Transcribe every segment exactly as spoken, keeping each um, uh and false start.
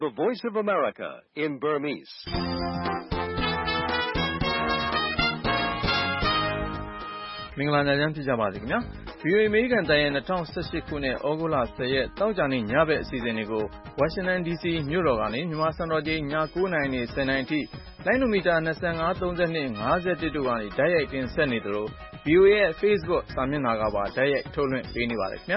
The Voice of America in Burmese. မင်္ဂလာညချမ်းဖြစ်ကြပါစေခင်ဗျာ ဗွီအိုအေ အမေရိကန်တိုင်းရဲ့ ၂၀၁၈ ခုနှစ် သြဂုတ်လ ၁၀ ရက်သောကြာနေ့ညဘက်အစီအစဉ်တွေကို ဝါရှင်တန်ဒီစီမြို့တော်ကနေမြန်မာစံတော်ချိန်ည ၉ နာရီနေ ၁၀ နာရီအထိလိုင်းနိုမီတာ ၂၅ ၃၂ ၅၁ တို့ကနေတိုက်ရိုက်တင်ဆက်နေသလို ဗွီအိုအေရဲ့ Facebook စာမျက်နှာကပါတိုက်ရိုက်ထုတ်လွှင့်ပေးနေပါတယ်ခင်ဗျာ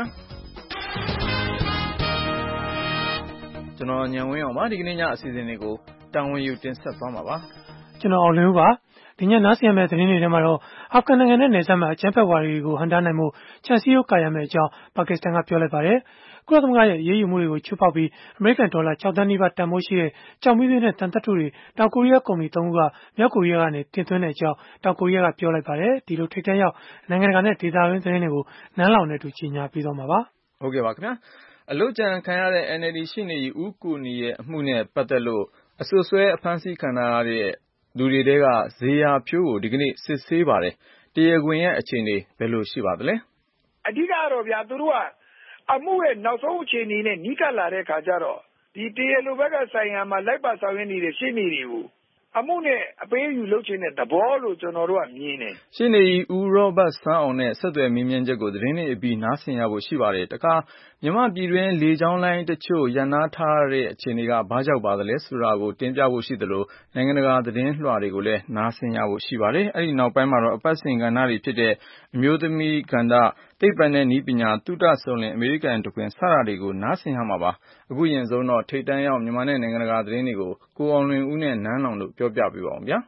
ကျွန်တော်ညံဝင်းအောင်ပါဒီကနေ့ညအစီအစဉ်တွေကိုတာဝန်ယူတင်ဆက်သွားမှာပါကျွန်တော်အောင်လင်းဦးပါဒီညနားဆင်ရမယ့်သတင်းတွေထဲမှာတော့အာဖဂန်နိုင်ငံနဲ့နယ်စပ်မှာအကြမ်းဖက်ဝါဒီတွေကိုဟန်တားနိုင်မှုခြံစည်းရိုးကာရမယ်အကြောင်းပါကစ္စတန်ကပြောလိုက်ပါတယ်ကုလသမဂ္ဂရဲ့ရေးယူမှုတွေကိုချိုးဖောက်ပြီးအမေရိကန်ဒေါ်လာ၆သန်းနီးပါးတန်ဖိုးရှိတဲ့ကြောင်မီးသွေးနဲ့တန်သက်ထုတွေတောင်ကိုရီးယားကုမ္ပဏီသုံးခုကမြောက်ကိုရီးယားကနေတင်သွင်းတဲ့အကြောင်းတောင်ကိုရီးယားကပြောလိုက်ပါတယ်ဒီလိုထိပ်တန်းရောက်နိုင်ငံတကာနဲ့ဒေသတွင်းသတင်းတွေကိုနန်းလောင်နဲ့တူကြီးညာပြီးတော့မှာပါဟုတ်ကဲ့ပါခင်ဗျာအလုတ်ကြံခံရတဲ့ အန် အယ်လ် ဒီ ရှိနေဦးကူနီရဲ့အမှုနဲ့ပတ်သက်လို့အဆွဆွဲအဖမ်းဆီးခံရတဲ့လူတွေတဲကဇေယျာဖြိုးကိုဒီကနေ့စစ်ဆေးပါတယ်တရားခွင်ရဲ့အခြေအနေဘယ်လိုရှိပါသလဲအဓိကတော့ဗျာသူတို့ကအမှုရဲ့နောက်ဆုံးအခြေအနေနဲ့နီးကပ်လာတဲ့ခါကျတော့ဒီတရားလိုဘက်ကဆိုင်ရာမှာလိုက်ပါဆောင်ရွက်နေတဲ့ရှင်းနေတွေကိုအမှုနဲ့အပေးယူလုပ်ခြင်းတဲ့သဘောလို့ကျွန်တော်တို့ကမြင်တယ်ရှင်းနေဦးရောဘတ်ဆန်းအောင်နဲ့ဆက်သွယ်မြင်းမြန်းချက်ကိုသတင်းတွေအပြီးနားဆင်ရဖို့ရှိပါတယ်တခါမြန်မာပြည်တွင်းလေကြောင်းလိုင်းတချို့ရန်နာထားတဲ့အခြေအနေကဘာကြောက်ပါသလဲဆိုတာကိုတင်ပြဖို့ရှိသလိုနိုင်ငံတကာသတင်းလွှာတွေကိုလည်းနားဆင်ရဖို့ရှိပါတယ်အဲ့ဒီနောက်ပိုင်းမှာတော့အပတ်စဉ်ကဏ္ဍတွေဖြစ်တဲ့အမျိုးသမီးကဏ္ဍသိပ္ပံနဲ့နည်းပညာသုတဆုံလင်အမေရိကန်တခွင်စတာတွေကိုနားဆင်ရမှာပါအခုရင်ဆုံးတော့ထိပ်တန်းရောက်မြန်မာနဲ့နိုင်ငံတကာသတင်းတွေကိုကိုအောင်လွင်ဦးနဲ့နန်းလောင်တို့ပြောပြပေးပါအောင်ဗျာ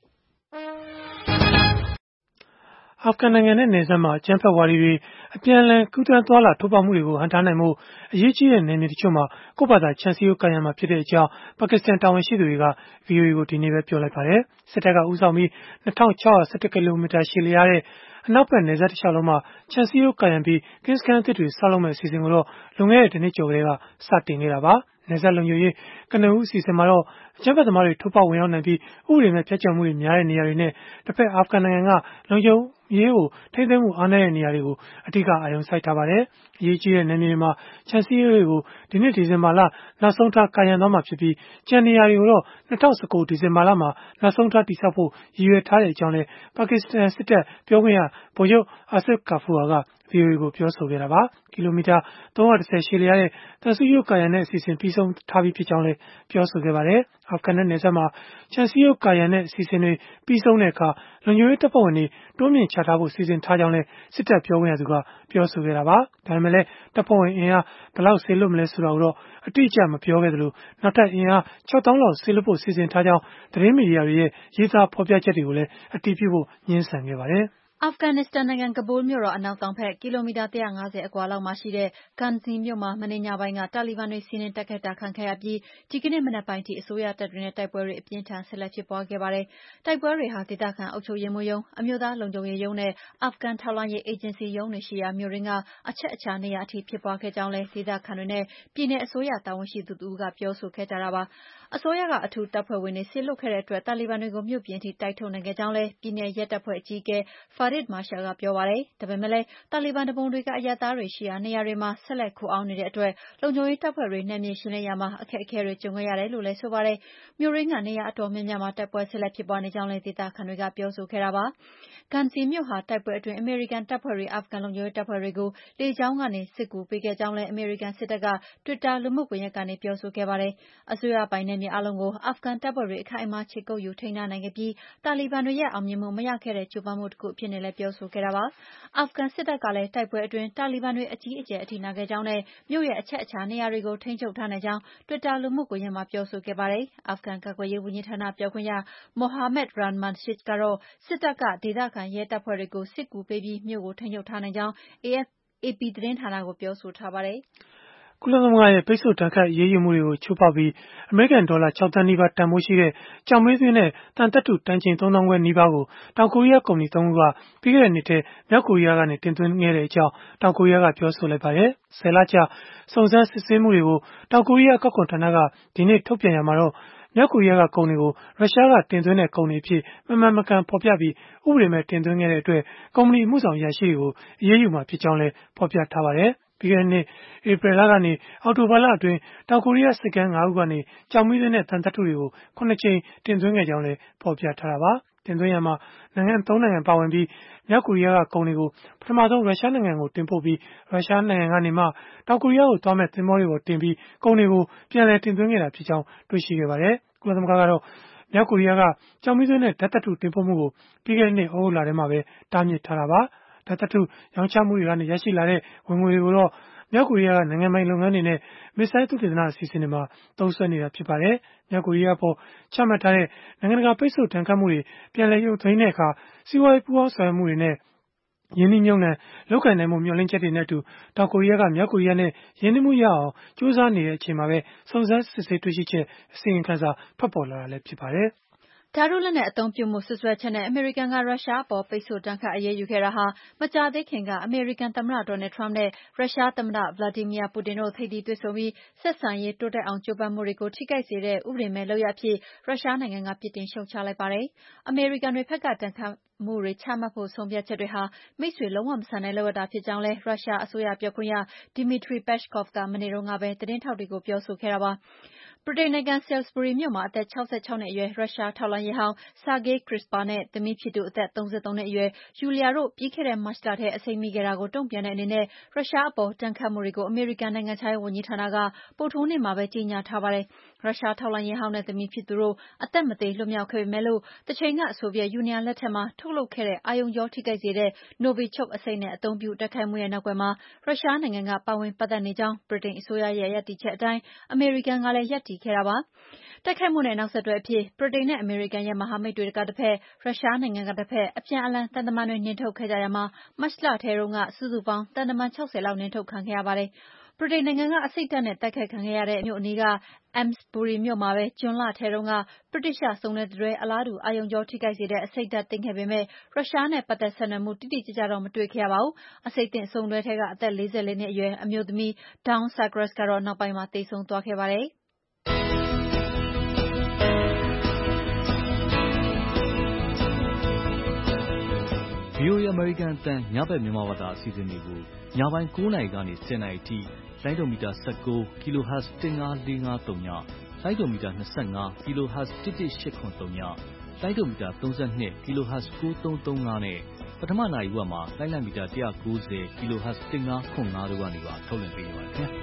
အာဖဂန်နိုင်ငံနဲ့နယ်စပ်မှာအကြမ်းဖက်ဝါဒီတွေအပြန်အလှန်ကူးသန်းသွားလာထိုးပေါက်မှုတွေကိုဟန်တားနိုင်မှုအရေးကြီးတဲ့နယ်မြေတချို့မှာကိုယ့်ဘာသာခြံစည်းရိုးကာရမှာဖြစ်တဲ့အကြောင်းပါကစ္စတန်တာဝန်ရှိသူတွေက ဗွီအိုအေ ကိုဒီနေ့ပဲပြောလိုက်ပါတယ်စစ်တပ်ကဦးဆောင်ပြီး၂၆၁၁ကီလိုမီတာရှည်လျားတဲ့အနောက်ဘက်နယ်စပ်တစ်လျှောက်လုံးမှာခြံစည်းရိုးကာရံပြီးကင်းစခန်းအသစ်တွေဆောက်လုပ်မဲ့အစီအစဉ်ကိုတော့လွန်ခဲ့တဲ့တစ်နှစ်ကျော်ကလေးကစတင်ခဲ့တာပါနယ်စပ်လုံခြုံရေးကနဦးအစီအစဉ်မှာတော့အကြမ်းဖက်သမားတွေထိုးပေါက်ဝင်ရောက်နိုင်ပြီးဥပဒေမဲ့ဖျက်ချော်မှုတွေများတဲ့နေရာတွေနဲ့တစ်ဖက်အာဖဂန်နိုင်ငံကလုံခြုံရေးကိုထိန်းသိမ်းမှုအားနည်းတဲ့နေရာတွေကိုအဓိကအာရုံစိုက်ထားပါတယ်အရေးကြီးတဲ့နယ်မြေတွေမှာခြံစည်းရိုးတွေကိုဒီနှစ်ဒီဇင်ဘာလနောက်ဆုံးထားကာရံသွားမှာဖြစ်ပြီးကျန်နေရာတွေကိုတော့၂၀၁၉ဒီဇင်ဘာလမှာနောက်ဆုံးထားတည်ဆောက်ဖို့ရည်ရွယ်ထားတဲ့အကြောင်းလည်းပါကစ္စတန်စစ်တပ်ပြောခွင့်ရဗိုလ်ချုပ်အာဆစ်ကာဖူအာကဗွီအိုအေကိုပြောဆိုခဲ့တာပါကီလိုမီတာ၃၁၀ရှည်လျားတဲ့တန်ဆူးရိုးကာရံတဲ့အစီအစဉ်ပြီးဆုံးထားပြီးဖြစ်ကြောင်းလည်းပြောဆိုခဲ့ပါတယ်အာဖဂန်နဲ့နယ်စပ်မှာခြံစည်းရိုးကာရံတဲ့အစီအစဉ်တွေပြီးဆုံးတဲ့အခါလုံခြုံရေးတပ်ဖွဲ့ဝင်တွေတိုးမြင့်ချထားဖို့စီစဉ်ထားကြောင်းလည်းစစ်တပ်ပြောခွင့်ရသူကပြောဆိုခဲ့တာပါဒါပေမဲ့လည်းတပ်ဖွဲ့ဝင်အင်အားဘယ်လောက်ဆေလွတ်မလဲဆိုတာကိုတော့အတိအကျမပြောခဲ့သလိုနောက်ထပ်အင်အား၆သောင်းလောက်ဆေလွတ်ဖို့စီစဉ်ထားကြောင်းသတင်းမီဒီယာတွေရဲ့ရေးသားဖော်ပြချက်တွေကိုလည်းအတည်ပြုဖို့ညှင်းဆန်ခဲ့ပါတယ်အာဖဂန်နစ္စတန်နိုင်ငံကဘူးလ်မြို့တော်အနောက်တောင်ဘက်ကီလိုမီတာ၁၅၀အကွာလောက်မှာရှိတဲ့ဂန်ဇီမြို့မှာမနေ့ညပိုင်းကတာလီဘန်တွေစီးနင်းတိုက်ခိုက်တာခံခဲ့ရပြီးဒီကနေ့မနက်ပိုင်းထိအစိုးရတပ်တွေနဲ့တိုက်ပွဲတွေအပြင်းထန်ဆက်လက်ဖြစ်ပွားခဲ့ပါတယ်။တိုက်ပွဲတွေဟာဒေသခံအုပ်ချုပ်ရေးမှူးရုံး၊အမျိုးသားလုံခြုံရေးရုံးနဲ့အာဖဂန်ထောက်လှမ်းရေးအေဂျင်စီရုံးတွေရှိရာမြို့ရင်းကအချက်အခြာနေရာအထိဖြစ်ပွားခဲ့ကြောင်းလည်းဒေသခံတွေနဲ့ပြည်နယ်အစိုးရတာဝန်ရှိသူတဦးကပြောဆိုခဲ့ကြတာပါ။အစိုးရကအထူးတပ်ဖွဲ့ဝင်တွေစေလွှတ်ခဲ့တဲ့အတွက်တာလီဘန်တွေကိုမြို့ပြင်ထိတိုက်ထုတ်နိုင်ခဲ့ကြောင်းလည်းပြည်နယ်ရဲတပ်ဖွဲ့အကြီးအကဲဖာရစ်မာရှာကပြောပါတယ်။ဒါပေမဲ့လည်းတာလီဘန်တပုံတွေကအရပ်သားတွေရှိရာနေရာတွေမှာဆက်လက်ခိုအောင်နေတဲ့အတွက်လုံခြုံရေးတပ်ဖွဲ့တွေနယ်မြေရှင်းလင်းရာမှာအခက်အခဲတွေကြုံခဲ့ရတယ်လို့လည်းဆိုပါတယ်။မြို့ရင်းကနေရာအတော်များများမှာတိုက်ပွဲဆက်လက်ဖြစ်ပွားနေကြောင်းလည်းဒေသခံတွေကပြောဆိုခဲ့တာပါ။ဂန်ဇီမြို့ဟာတိုက်ပွဲအတွင်းအမေရိကန်တပ်ဖွဲ့တွေအာဖဂန်လုံခြုံရေးတပ်ဖွဲ့တွေကိုလေကြောင်းကနေစစ်ကူပေးခဲ့ကြောင်းလည်းအမေရိကန်စစ်တပ်ကတွစ်တာလူမှုကွန်ရက်ကနေပြောဆိုခဲ့ပါတယ်။အစိုးရပိုင်နယ်မြေအလုံးကိုအာဖဂန်တပ်ဖွဲ့တွေအခိုင်အမာခြေကုပ်ယူထိန်းထားနိုင်ခဲ့ပြီးတာလီဘန်တွေရဲ့အောင်မြင်မှုမရခဲ့တဲ့ကြိုးပမ်းမှုတစ်ခုအဖြစ်နဲ့လည်းပြောဆိုခဲ့တာပါ။အာဖဂန်စစ်တပ်ကလည်းတိုက်ပွဲအတွင်းတာလီဘန်တွေအကြီးအကျယ်အထိနာခဲ့ကြောင်းနဲ့မြို့ရဲ့အချက်အခြာနေရာတွေကိုထိန်းချုပ်ထားနိုင်ကြောင်းတွစ်တာလူမှုကွန်ရက်မှာပြောဆိုခဲ့ပါတယ်။အာဖဂန်ကာကွယ်ရေးဝန်ကြီးဌာနပြောခွင့်ရမိုဟာမက်ရာမန်ရှစ်ကတော့စစ်တပ်ကဒေသခံရဲတပ်ဖွဲ့တွေကိုစစ်ကူပေးပြီးမြို့ကိုထိန်းချုပ်ထားနိုင်ကြောင်း အေပီ သတင်းဌာနကိုပြောဆိုထားပါတယ်။ကုလသမဂ္ဂရဲ့ပိတ်ဆို့ဒဏ်ခတ်အရေးယူမှုတွေကိုချိုးဖောက်ပြီးအမေရိကန်ဒေါ်လာ၆သန်းနီးပါးတန်ဖိုးရှိတဲ့ကြောင်မီးသွေးနဲ့တန်သက်ထုတန်ချိန်သုံးသောင်းခွဲနီးပါးကိုတောင်ကိုရီးယားကုမ္ပဏီသုံးခုကပြီးခဲ့တဲ့နှစ်ထဲမြောက်ကိုရီးယားကနေတင်သွင်းခဲ့တဲ့အကြောင်းတောင်ကိုရီးယားကပြောဆိုလိုက်ပါတယ်။ဆယ်လကြာစုံစမ်းစစ်ဆေးမှုတွေကိုတောင်ကိုရီးယားအကောက်ခွန်ဌာနကဒီနေ့ထုတ်ပြန်ရမှာတော့မြောက်ကိုရီးယားကကုန်တွေကိုရုရှားကတင်သွင်းတဲ့ကုန်တွေအဖြစ်မမှန်မကန်ဖော်ပြပြီးဥပဒေမဲ့တင်သွင်းခဲ့တဲ့အတွက်ကုမ္ပဏီအမှုဆောင်အရာရှိတွေကိုအရေးယူမှာဖြစ်ကြောင်းလည်းဖော်ပြထားပါတယ်။ပြီးခဲ့တဲ့နှစ်ဧပြီလကနေအောက်တိုဘာလအတွင်းတောင်ကိုရီးယားစစ်ကမ်းငါးခုကနေကျောက်မီးသွေးနဲ့သံသတ္တုတွေကိုခုနှစ်ကြိမ်တင်သွင်းခဲ့ကြောင်းလည်းဖော်ပြထားတာပါ။တင်သွင်းရမှာနိုင်ငံသုံးနိုင်ငံပါဝင်ပြီးမြောက်ကိုရီးယားကကုန်တွေကိုပထမဆုံးရုရှားနိုင်ငံကိုတင်ပို့ပြီးရုရှားနိုင်ငံကနေမှတောင်ကိုရီးယားကိုသွားမဲ့သင်္ဘောတွေပေါ်တင်ပြီးကုန်တွေကိုပြန်လည်တင်သွင်းခဲ့တာဖြစ်ကြောင်းတွေ့ရှိခဲ့ပါတယ်။ကုလသမဂ္ဂကတော့မြောက်ကိုရီးယားကကျောက်မီးသွေးနဲ့ဓာတ်သတ္တုတင်ပို့မှုကိုပြီးခဲ့တဲ့နှစ်ဩဂုတ်လထဲမှာပဲတားမြစ်ထားတာပါ။ဓာတ်သတ္တုရောင်းချမှုတွေကနေရရှိလာတဲ့ဝင်ငွေတွေကိုတော့မြောက်ကိုရီးယားကနိုင်ငံပိုင်လုပ်ငန်းတွေနဲ့မစ်ဆိုင်းသုတေသနအစီအစဉ်တွေမှာသုံးစွဲနေတာဖြစ်ပါတယ်။မြောက်ကိုရီးယားပေါ်ချမှတ်ထားတဲ့နိုင်ငံတကာပိတ်ဆို့ဒဏ်ခတ်မှုတွေပြန်လည်ရုပ်သိမ်းတဲ့အခါစီးပွားရေးပူးပေါင်းဆောင်ရွက်မှုတွေနဲ့ရင်းနှီးမြှုပ်နှံလုပ်ကိုင်နိုင်မှုမျှော်လင့်ချက်တွေနဲ့အတူတောင်ကိုရီးယားကမြောက်ကိုရီးယားနဲ့ရင်းနှီးမှုရအောင်ကြိုးစားနေတဲ့အချိန်မှာပဲစုံစမ်းစစ်ဆေးတွေ့ရှိချက်အစီရင်ခံစာထွက်ပေါ်လာတာလည်းဖြစ်ပါတယ်။ဓာတုလက်နက်အသုံးပြုမှုစွပ်စွဲချက်နဲ့အမေရိကန်ကရုရှားအပေါ်ပိတ်ဆို့ဒဏ်ခတ်အရေးယူခဲ့တာဟာမကြာသေးခင်ကအမေရိကန်သမ္မတဒေါ်နယ်ထရမ့်နဲ့ရုရှားသမ္မတဗလာဒီမီယာပူတင်တို့ထိပ်သီးတွေ့ဆုံပြီးဆက်ဆံရေးတိုးတက်အောင်ကြိုးပမ်းမှုတွေကိုထိခိုက်စေတဲ့ဥပဒေမဲ့လုပ်ရပ်အဖြစ်ရုရှားနိုင်ငံကပြစ်တင်ရှုတ်ချလိုက်ပါတယ်။အမေရိကန်တွေဘက်ကဒဏ်ခတ်မှုတွေချမှတ်ဖို့ဆုံးဖြတ်ချက်တွေဟာမိတ်ဆွေလုံးဝမဆန်တဲ့လုပ်ရတာဖြစ်ကြောင်းလည်းရုရှားအစိုးရပြောခွင့်ရ Dmitry Peskov ကမနေ့တုန်းကပဲသတင်းထောက်တွေကိုပြောဆိုခဲ့တာပါ။ဗြိတိန်နိုင်ငံ Salisbury မြို့မှာအသက်၆၆နှစ်အရွယ်ရုရှားထောက်လှမ်းရေးဟောင်း Sergei Skripal နဲ့သမီးဖြစ်သူအသက်၃၃နှစ်အရွယ် Yulia တို့ပြီးခဲ့တဲ့မတ်လထဲအဆိပ်မိခဲ့တာကိုတုံ့ပြန်တဲ့အနေနဲ့ရုရှားအပေါ်ဒဏ်ခတ်မှုတွေကိုအမေရိကန်နိုင်ငံခြားရေးဝန်ကြီးဌာနကဗုဒ္ဓဟူးနေ့မှာပဲကြေညာထားပါတယ်။ရုရှားထောက်လှမ်းရေးဟောင်းနဲ့သမီးဖြစ်သူတို့အသက်မသေလွတ်မြောက်ခဲ့ပေမဲ့လို့တချိန်ကဆိုဗီယက်ယူနီယံလက်ထက်မှာထုတ်လုပ်ခဲ့တဲ့အာရုံကြောထိခိုက်စေတဲ့ Novichok အဆိပ်နဲ့အသုံးပြုတိုက်ခိုက်မှုရဲ့နောက်ကွယ်မှာရုရှားနိုင်ငံကပါဝင်ပတ်သက်နေကြောင်းဗြိတိန်အစိုးရရဲ့ရပ်တည်ချက်အတိုင်းအမေရိကန်ကလည်းရပ်တည်ခဲ့တာပါ။တိုက်ခိုက်မှုနဲ့နောက်ဆက်တွဲအဖြစ်ဗြိတိန်နဲ့အမေရိကန်ရဲ့မဟာမိတ်တွေကတစ်ဖက်ရုရှားနိုင်ငံကတစ်ဖက်အပြန်အလှန်သံတမန်တွေနှင်ထုတ်ခဲ့ကြရမှာမတ်လထဲတုန်းကစုစုပေါင်းသံတမန်၆၀လောက်နှင်ထုတ်ခံခဲ့ရပါတယ်။ဗြိတိန်နိုင်ငံကအဆိပ်ဓာတ်နဲ့တိုက်ခိုက်ခံခဲ့ရတဲ့မြို့အနီးက Amesbury မြို့မှာပဲဇွန်လထဲတုန်းကဗြိတိသျှစုံတွဲတစ်တွဲအလားတူအာရုံကြောထိခိုက်စေတဲ့အဆိပ်ဓာတ်သိမ်းခဲ့ပေမဲ့ရုရှားနဲ့ပတ်သက်ဆက်နွယ်မှုတိတိကျကျတော့မတွေ့ခဲ့ရပါဘူး။အဆိပ်သင့်စုံတွဲထဲကအသက်၄၄နှစ်အရွယ်အမျိုးသမီး Dawn Sakras ကတော့နောက်ပိုင်းမှာသေဆုံးသွားခဲ့ပါတယ်။ဗွီအိုအေ American အသံညဘက်မြန်မာဘာသာအစီအစဉ်တွေကိုညပိုင်း၉နာရီကနေ၁၀နာရီထိလိုင်းဒိုမီတာ၁၉ kHz တစ်ငါးလေးငါးသုံးညလိုင်းဒိုမီတာ၂၅ kHz တစ်တစ်ရှစ်ခွန်သုံးညလိုင်းဒိုမီတာ၃၂ kHz ကိုးသုံးသုံးငါးနဲ့ပထမနာရီဝက်မှာလိုင်းလံမီတာ၁၉၀ kHz တစ်ငါးခွန်ငါးတို့ကနေပါထုတ်လွှင့်ပေးနေပါတယ်ခင်ဗျာ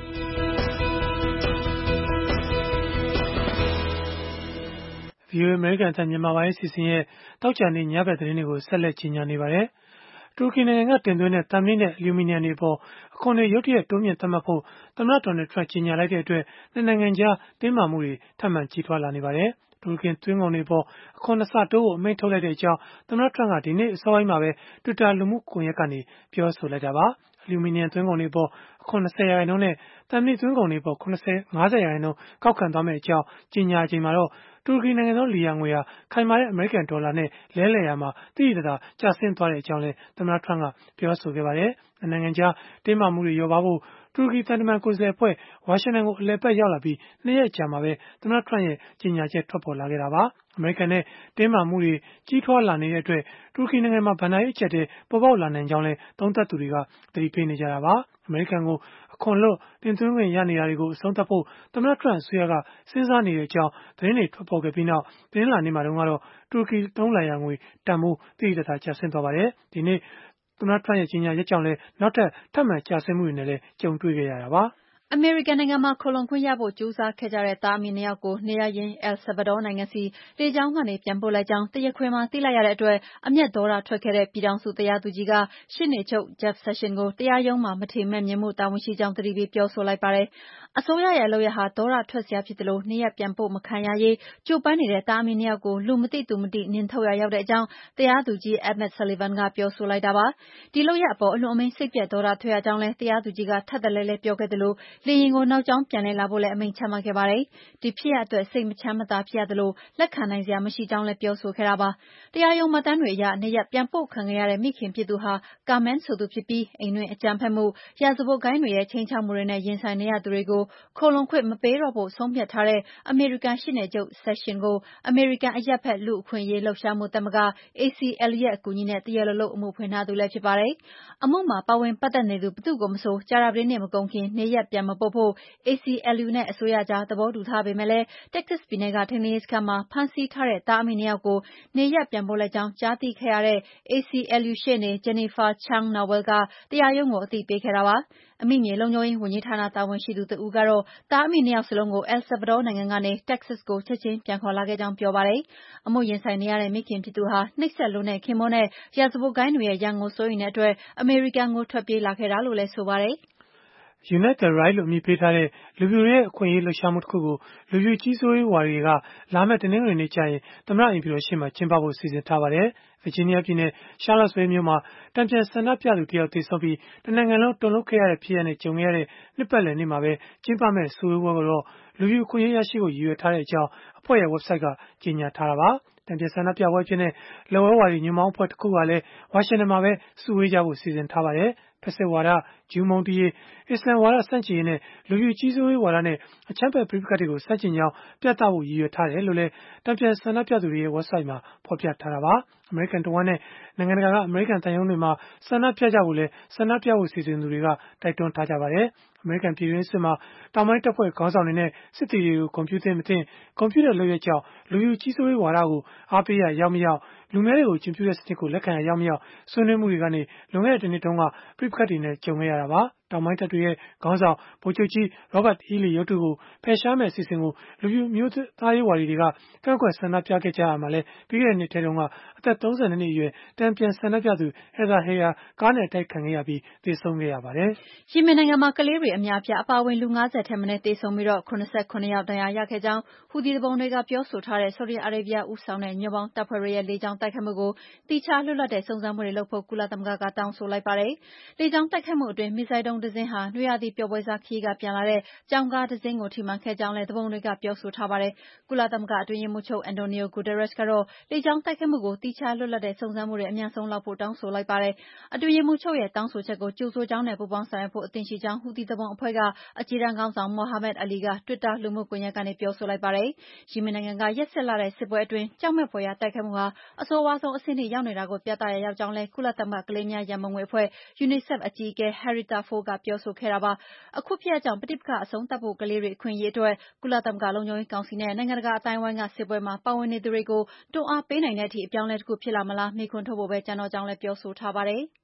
ဗွီအိုအေ American အသံမြန်မာပိုင်းအစီအစဉ်ရဲ့တောက်ကြနေညဘက်သတင်းတွေကိုဆက်လက်ကြီးညာနေပါတယ်။တူရကီနိုင်ငံကတင်သွင်းတဲ့သံမဏိနဲ့အလူမီနီယံတွေပေါ်အခွန်တွေရုတ်တရက်တိုးမြင့်သတ်မှတ်ဖို့သမ္မတဒေါ်နယ်ထရန့်ကြေညာလိုက်တဲ့အတွက်နှစ်နိုင်ငံကြားတင်းမာမှုတွေထပ်မံကြီးထွားလာနေပါတယ်။တူရကီသွင်းကုန်တွေပေါ်အခွန်နှစ်ဆတိုးဖို့အမိန့်ထုတ်လိုက်တဲ့အကြောင်းသမ္မတထရန့်ကဒီနေ့အစောပိုင်းမှာပဲ Twitter လူမှုကွန်ရက်ကနေပြောဆိုလိုက်တာပါ။အလူမီနီယံသွင်းကုန်တွေပေါ်အခွန်၂၀ရာခိုင်နှုန်းနဲ့သံမဏိသွင်းကုန်တွေပေါ်၅၀ရာခိုင်နှုန်းကောက်ခံသွားမယ့်အကြောင်းကြေညာချိန်မှာတော့တူရကီနိုင်ငံသောလီယာငွေဟာခိုင်မာတဲ့အမေရိကန်ဒေါ်လာနဲ့လဲလှယ်ရာမှာသိသိသာသာကျဆင်းသွားတဲ့အကြောင်းလည်းသမ္မတထရန့်ကပြောဆိုခဲ့ပါတယ်။နိုင်ငံခြားတင်းမာမှုတွေလျော့ပါးဖို့တူရကီသံတမန်ကိုယ်စားလှယ်အဖွဲ့ဝါရှင်တန်ကိုအလည်ပတ်ရောက်လာပြီးနှစ်ရက်အကြာမှာပဲသမ္မတထရန့်ရဲ့ကြေညာချက်ထွက်ပေါ်လာခဲ့တာပါ။အမေရိကန်နဲ့တင်းမာမှုတွေကြီးထွားလာနေတဲ့အတွက်တူရကီနိုင်ငံမှာဘဏ္ဍာရေးအကျပ်အတည်းပေါ်ပေါက်လာနိုင်ကြောင်းလည်းသုံးသပ်သူတွေကသတိပေးနေကြတာပါ။အမေရိကန်ကိုအခွန်လွတ်တင်သွင်းခွင့်ရနေတာတွေကိုအဆုံးသတ်ဖို့သမ္မတထရန့်အစိုးရကစဉ်းစားနေတဲ့အကြောင်းသတင်းတွေထွက်ပေါ်ခဲ့ပြီးနောက်သတင်းလာနေမှာတော့ကတော့တူရကီသုံးလရာငွေတန်ဖိုးသိသိသာသာကျဆင်းသွားပါတယ်။ဒီနေ့သမ္မတထရန့်ရဲ့ကြေညာချက်ကြောင့်လည်းနောက်ထပ်ထပ်မံကျဆင်းမှုတွေနဲ့လည်းကြုံတွေ့ခဲ့ရတာပါ။အမေရိကန်နိုင်ငံမှာခိုလှုံခွင့်ရဖို့ကြိုးစားခဲ့ကြတဲ့သားအမိနှစ်ယောက်ကိုနေရပ်ရင်း El Salvador နိုင်ငံဆီလေကြောင်းကနေပြန်ပို့လိုက်ကြောင်းတရားခွင်မှာသိလိုက်ရတဲ့အတွက်အမျက်ဒေါသထွက်ခဲ့တဲ့ပြည်ထောင်စုတရားသူကြီးကရှေ့နေချုပ် Jeff Sessions ကိုတရားရုံးမှာမထေမဲ့မြင်မှုတာဝန်ရှိကြောင်းသတိပေးပြောဆိုလိုက်ပါတယ်။အစိုးရရဲ့လုပ်ရပ်ဟာဒေါသထွက်စရာဖြစ်သလိုနေရပ်ပြန်ပို့မခံရရေးကြိုးပမ်းနေတဲ့သားအမိနှစ်ယောက်ကိုလူမသိသူမသိနှင်ထုတ်ရာရောက်တဲ့အကြောင်းတရားသူကြီး Emmett Sullivan ကပြောဆိုလိုက်တာပါ။ဒီလုပ်ရပ်အပေါ်အလွန်အမင်းစိတ်ပျက်ဒေါသထွက်ရကြောင်းလည်းတရားသူကြီးကထပ်တလဲလဲပြောခဲ့သလိုလေယာဉ်ကိုနောက်ကြောင်းပြန်လှည့်လာဖို့လည်းအမိန့်ချမှတ်ခဲ့ပါတယ်။ဒီဖြစ်ရပ်အတွက်စိတ်မချမ်းမသာဖြစ်ရသလိုလက်ခံနိုင်စရာမရှိကြောင်းလည်းပြောဆိုခဲ့တာပါ။တရားရုံးမှတ်တမ်းတွေအရနေရပ်ပြန်ပို့ခံခဲ့ရတဲ့မိခင်ဖြစ်သူဟာ Carmen ဆိုသူဖြစ်ပြီးအိမ်တွင်းအကြမ်းဖက်မှု၊ရာဇဝတ်ဂိုဏ်းတွေရဲ့ခြိမ်းခြောက်မှုတွေနဲ့ရင်ဆိုင်နေရသူတွေကိုကိုခိုလှုံခွင့်မပေးတော့ဖို့ဆုံးဖြတ်ထားတဲ့အမေရိကန်ရှေ့နေချုပ် Sessions ကိုအမေရိကန်အရပ်ဘက်လူ့အခွင့်အရေးလှုပ်ရှားမှုသမဂ္ဂ A C L U ရဲ့အကူအညီနဲ့တရားလိုလုပ်အမှုဖွင့်ထားသူလည်းဖြစ်ပါတယ်။အမှုမှာပါဝင်ပတ်သက်နေသူဘယ်သူ့ကိုမဆိုကြာသပတေးနေ့မကုန်ခင်နေရပ်ပြန်မပို့ဖို့ A C L U နဲ့အစိုးရကြားသဘောတူထားပေမဲ့လည်း Texas ပြည်နယ်ကထိန်းသိမ်းရေးစခန်းမှာဖမ်းဆီးထားတဲ့သားအမိနှစ်ယောက်ကိုနေရပ်ပြန်ပို့လိုက်ကြောင်းကြားသိခဲ့ရတဲ့ A C L U ရှေ့နေ Jennifer Chang Nawal ကတရားရုံးကိုအသိပေးခဲ့တာပါ။အမိမြေလုံခြုံရေးဝန်ကြီးဌာနတာဝန်ရှိသူတဦးကတော့သားအမိနှစ်ယောက်စလုံးကို El Salvador နိုင်ငံကနေ Texas ကိုချက်ချင်းပြန်ခေါ်လာခဲ့ကြောင်းပြောပါတယ်။အမှုရင်ဆိုင်နေရတဲ့မိခင်ဖြစ်သူဟာနှိပ်စက်လွန်းတဲ့ခင်ပွန်းနဲ့ရာဇဝတ်ဂိုဏ်းတွေရဲ့ရန်ကိုစိုးရိမ်တဲ့အတွက်အမေရိကန်ကိုထွက်ပြေးလာခဲ့တာလို့လည်းဆိုပါတယ်။ Unite the Right လို့အမည်ပေးထားတဲ့လူဖြူတွေရဲ့အခွင့်အရေးလှုပ်ရှားမှုတစ်ခုကိုလူဖြူကြီးစိုးရေးဝါဒီတွေကလာမယ့်တနင်္ဂနွေနေ့ကျရင်သမ္မတအိမ်ဖြူတော်ရှေ့မှာကျင်းပဖို့စီစဉ်ထားပါတယ်။ Virginia ပြည်နယ် Charlottesville မြို့မှာတန်ပြန်ဆန္ဒပြသူတစ်ယောက်သေဆုံးပြီးတနိုင်ငံလုံးတုန်လှုပ်ခဲ့ရတဲ့ဖြစ်ရပ်နဲ့ကြုံခဲ့ရတဲ့နှစ်ပတ်လည်နေ့မှာပဲကျင်းပမယ့်စုဝေးပွဲကိုတော့လူဖြူအခွင့်အရေးရရှိဖို့ရည်ရွယ်ထားကြောင်းအဖွဲ့ရဲ့ website ကကြေညာထားတာပါ။တန်ပြန်ဆန္ဒပြပွဲဖြစ်တဲ့လက်ဝဲဝါဒီညွန့်ပေါင်းအဖွဲ့တစ်ခုကလည်းဝါရှင်တန်မှာပဲစုဝေးကြဖို့စီစဉ်ထားပါတယ်။ဖက်ဆစ်ဝါဒ၊ဂျူးမုန်းတီးရေး၊အစ္စလာမ်ဝါဒဆန့်ကျင်ရေးနဲ့လူဖြူကြီးစိုးရေးဝါဒနဲ့အကြမ်းဖက်ပဋိပက္ခတွေကိုဆန့်ကျင်ကြောင်းပြသဖို့ရည်ရွယ်ထားတယ်လို့လည်းတန်ပြန်ဆန္ဒပြသူတွေရဲ့ website မှာဖော်ပြထားတာပါ။အမေရိကန်တဝန်းနဲ့နိုင်ငံတကာကအမေရိကန်သံရုံးတွေမှာဆန္ဒပြကြဖို့လည်းဆန္ဒပြဖို့စီစဉ်သူတွေကတိုက်တွန်းထားကြပါတယ်။အမေရိကန်ပြည်တွင်းစစ်မှာတောင်ပိုင်းတပ်ဖွဲ့ခေါင်းဆောင်တွေနဲ့စစ်သည်တွေကိုဂုဏ်ပြုသင့်မသင့်ကွန်ပျူတာလုပ်ရက်ကြောင့်လူဖြူကြီးစိုးရေးဝါဒကိုအားပေးရရောက်မရောက်လူမည်းတွေကိုကျင့်ပြုတဲ့စနစ်ကိုလက်ခံရရောက်မရောက်ဆွေးနွေးမှုတွေကနေလွန်ခဲ့တဲ့တစ်နှစ်တုန်းကပြိပခတ်တွေနဲ့ကြုံခဲ့ရတာပါ။တောင်ပိုင်းတပ်တွေရဲ့ခေါင်းဆောင်ဗိုလ်ချုပ်ကြီး Robert E. Lee ရုပ်တုကိုဖယ်ရှားမယ့်အစီအစဉ်ကိုလူဖြူမျိုးသားရေးဝါဒီတွေကကန့်ကွက်ဆန္ဒပြခဲ့ကြရမှာလဲပြီးခဲ့တဲ့နှစ်ထဲတုန်းကအသက်သုံးဆယ်နှစ်နှစ်အရွယ်တန်ပြန်ဆန္ဒပြသူ Heather Heyer ကားနဲ့တိုက်ခံခဲ့ရပြီးသေဆုံးခဲ့ရပါတယ်။ယီမင်နိုင်ငံမှာကလေးတွေအများအပြားအပါအဝင်လူ၅၀ထက်မနည်းသေဆုံးပြီး၇၇ယောက်ဒဏ်ရာရခဲ့ကြောင်းဟူသီသူပုန်တွေကပြောဆိုထားတဲ့ဆော်ဒီအာရေဗျဦးဆောင်တဲ့ညွန့်ပေါင်းတပ်ဖွဲ့တွေရဲ့လေကြောင်းတိုက်ခိုက်မှုကိုသီးခြားလွတ်လပ်တဲ့စုံစမ်းမှုတွေလုပ်ဖို့ကုလသမဂ္ဂကတောင်းဆိုလိုက်ပါတယ်။လေကြောင်းတိုက်ခိုက်မှုအတွင်းမစ်ဇိုင်းဒုံးတစင်းဟာနွေရာသီပျော်ပွဲစားခရီးကပြန်လာတဲ့ကြောင်ကားတစင်းကိုထိမှန်ခဲ့ကြောင်းလည်းသူပုန်တွေကပြောဆိုထားပါတယ်။ကုလသမဂ္ဂအတွင်းရေးမှူးချုပ် Antonio Guterres ကတော့လေကြောင်းတိုက်ခိုက်မှုကိုသီးခြားလွတ်လပ်တဲ့စုံစမ်းမှုတွေအမြန်ဆုံးလုပ်ဖို့တောင်းဆိုလိုက်ပါတယ်။အတွင်းရေးမှူးချုပ်ရဲ့တောင်းဆိုချက်ကိုကြိုဆိုကြောင်းနဲ့ပူးပေါင်းဆောင်ရွက်ဖို့အသင့်ရှိကြောင်းဟူသီသူပုန်အဖွဲ့ကအကြီးတန်းခေါင်းဆောင် Mohammed Ali က Twitter လူမှုကွန်ရက်ကနေပြောဆိုလိုက်ပါတယ်။ယီမင်နိုင်ငံကရက်စက်လှတဲ့စစ်ပွဲအတွင်းကြောက်မက်ဖွယ်ရာတိုက်ခိုက်မှုဟာအဆိုးဝါးဆုံးအဆင့်ထိရောက်နေတာကိုပြသရာရောက်ကြောင်းလည်းကုလသမဂ္ဂကလေးများရန်ပုံငွေအဖွဲ့ UNICEF အကြီးအကဲ Henrietta Fore ကပြောဆိုခဲ့တာပါ။အခုဖြစ်ရပ်ကြောင့်ပဋိပက္ခအဆုံးသတ်ဖို့ကလေးတွေအခွင့်အရေးအတွက်ကုလသမဂ္ဂလုံခြုံရေးကောင်စီနဲ့နိုင်ငံတကာအသိုင်းအဝိုင်းကစစ်ပွဲမှာပါဝင်နေသူတွေကိုတွန်းအားပေးနိုင်တဲ့အထိအပြောင်းအလဲတစ်ခုဖြစ်လာမလားမေးခွန်းထုတ်ဖို့ပဲကျန်တော့ကြောင်းလည်းပြောဆိုထားပါတယ်။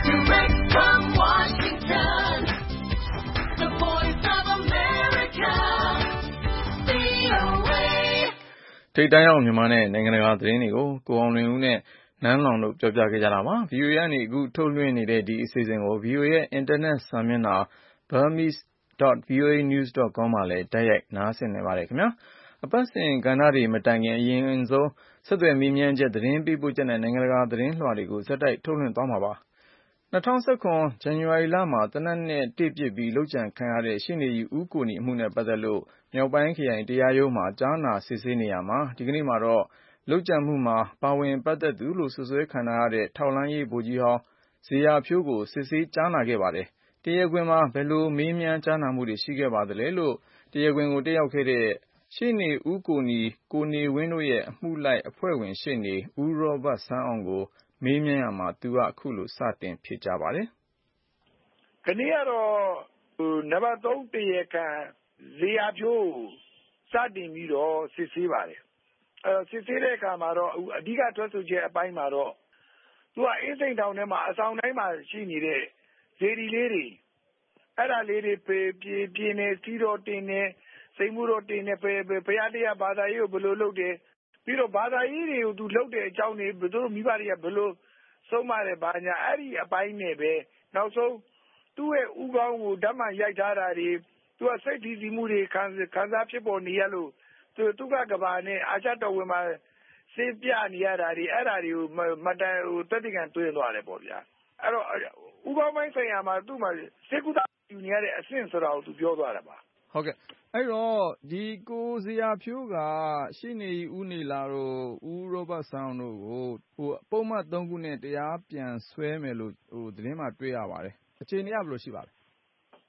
"ထိပ်တန်းရောက်မြန်မာနဲ့နိုင်ငံတကာသတင်းတွေကိုကိုအောင်လွင်ဦးနဲ့နန်းလောင်ဝ်တို့ပြောပြခဲ့ကြတာပါ။ ဗွီအိုအေကနေအခုထုတ်လွှင့်နေတဲ့ဒီအစီအစဉ်ကိုဗွီအိုအေရဲ့အင်တာနက်စာမျက်နှာ burmese dot voa news dot com မှာလည်းတိုက်ရိုက်နားဆင်နိုင်ပါတယ်ခင်ဗျာ။အပတ်စဉ်ကဏ္ဍတွေမတိုင်ခင်အရင်ဆုံးဆက်သွယ်မေးမြန်းချက်သတင်းပေးပို့ချက်နဲ့နိုင်ငံတကာသတင်းလွှာတွေကိုဆက်တိုက်ထုတ်လွှင့်သွားမှာပါ။၂၀၁၇ ဇန်နဝါရီလမှာသေနတ်နဲ့တေ့ပစ်ပြီးလုပ်ကြံခံရတဲ့ရှေ့နေကြီးဦးကိုနီအမှုနဲ့ပတ်သက်လို့မြောက်ပိုင်းခရိုင်တရားရုံးမှာကြားနာစစ်ဆေးနေရာမှာဒီကနေ့မှာတော့လုပ်ကြံမှုမှာပါဝင်ပတ်သက်သူလို့စွပ်စွဲခံထားရတဲ့ထောက်လှမ်းရေးဗိုလ်ကြီးဟောင်းဇေယျာဖြိုးကိုစစ်ဆေးကြားနာခဲ့ပါတယ်။တရားခွင်မှာဘယ်လိုမေးမြန်းကြားနာမှုတွေရှိခဲ့ပါသလဲလို့တရားခွင်ကိုတက်ရောက်ခဲ့တဲ့ရှေ့နေဦးကိုနီကိုနေဝင်းတို့ရဲ့အမှုလိုက်အဖွဲ့ဝင်ရှေ့နေဦးရောဘတ်စန်းအောင်ကိုမေးမြန်းရာမှာသူကအခုလိုစတင်ဖြေကြားပါတယ်။“ဒီနေ့ကတော့နံပါတ်သုံးတရားခံဇေယျာဖြိုးကိုစတင်ပြီးတော့စစ်ဆေးပါတယ်။အဲစစ်ဆေးတဲ့အခါမှာတော့အဓိကထွက်ဆိုချက်အပိုင်းမှာတော့သူကအင်းစိန်ထောင်ထဲမှာအဆောင်တိုင်းမှာရှိနေတဲ့စေတီလေးတွေအဲ့ဒါလေးတွေပြင်နေစီတော်တင်နေစိတ်မှုတော်တင်နေဘုရားတရားဘာသာရေးကိုဘယ်လိုလုပ်တယ်ပြီးတော့ဘာသာရေးတွေကိုသူလုပ်တဲ့အကြောင်းတွေသူတို့မိဘတွေကဘယ်လိုဆုံးမတယ်ဘာညာအဲ့ဒီအပိုင်းနဲ့ပဲနောက်ဆုံးသူ့ရဲ့ဥကောင်းကိုဓာတ်မှန်ရိုက်ထားတာတွေသူကစိတ်ထီစီမှုတွေခံခံစားဖြစ်ပေါ်နေရလို့သူသူကကဘာနဲ့အာရှတော်ဝင်မှာစေးပြနေရတာတွေအဲ့ဒါတွေကိုမတန်ဟိုတက်တိကန်တွင်းသွားတယ်ပေါ့ဗျာအဲ့တော့ဥကောင်းပိုင်းဆိုင်ရာမှာသူ့မှာစေကုသယူနေရတဲ့အဆင့်ဆိုတာကိုသူပြောသွားတာပါဟုတ်ကဲ့အဲ့တော့ဒီကိုဇေယျာဖြိုးကရှေ့နေဦးနေလာတို့ဦးရောဘတ်ဆန်းအောင်တို့ကိုဟိုပုံမှန်သုံးခုနဲ့တရားပြန်ဆွဲမယ်လို့ဟိုသတင်းမှာတွေ့ရပါတယ်အခြေအနေကဘယ်လိုရှိပါလဲ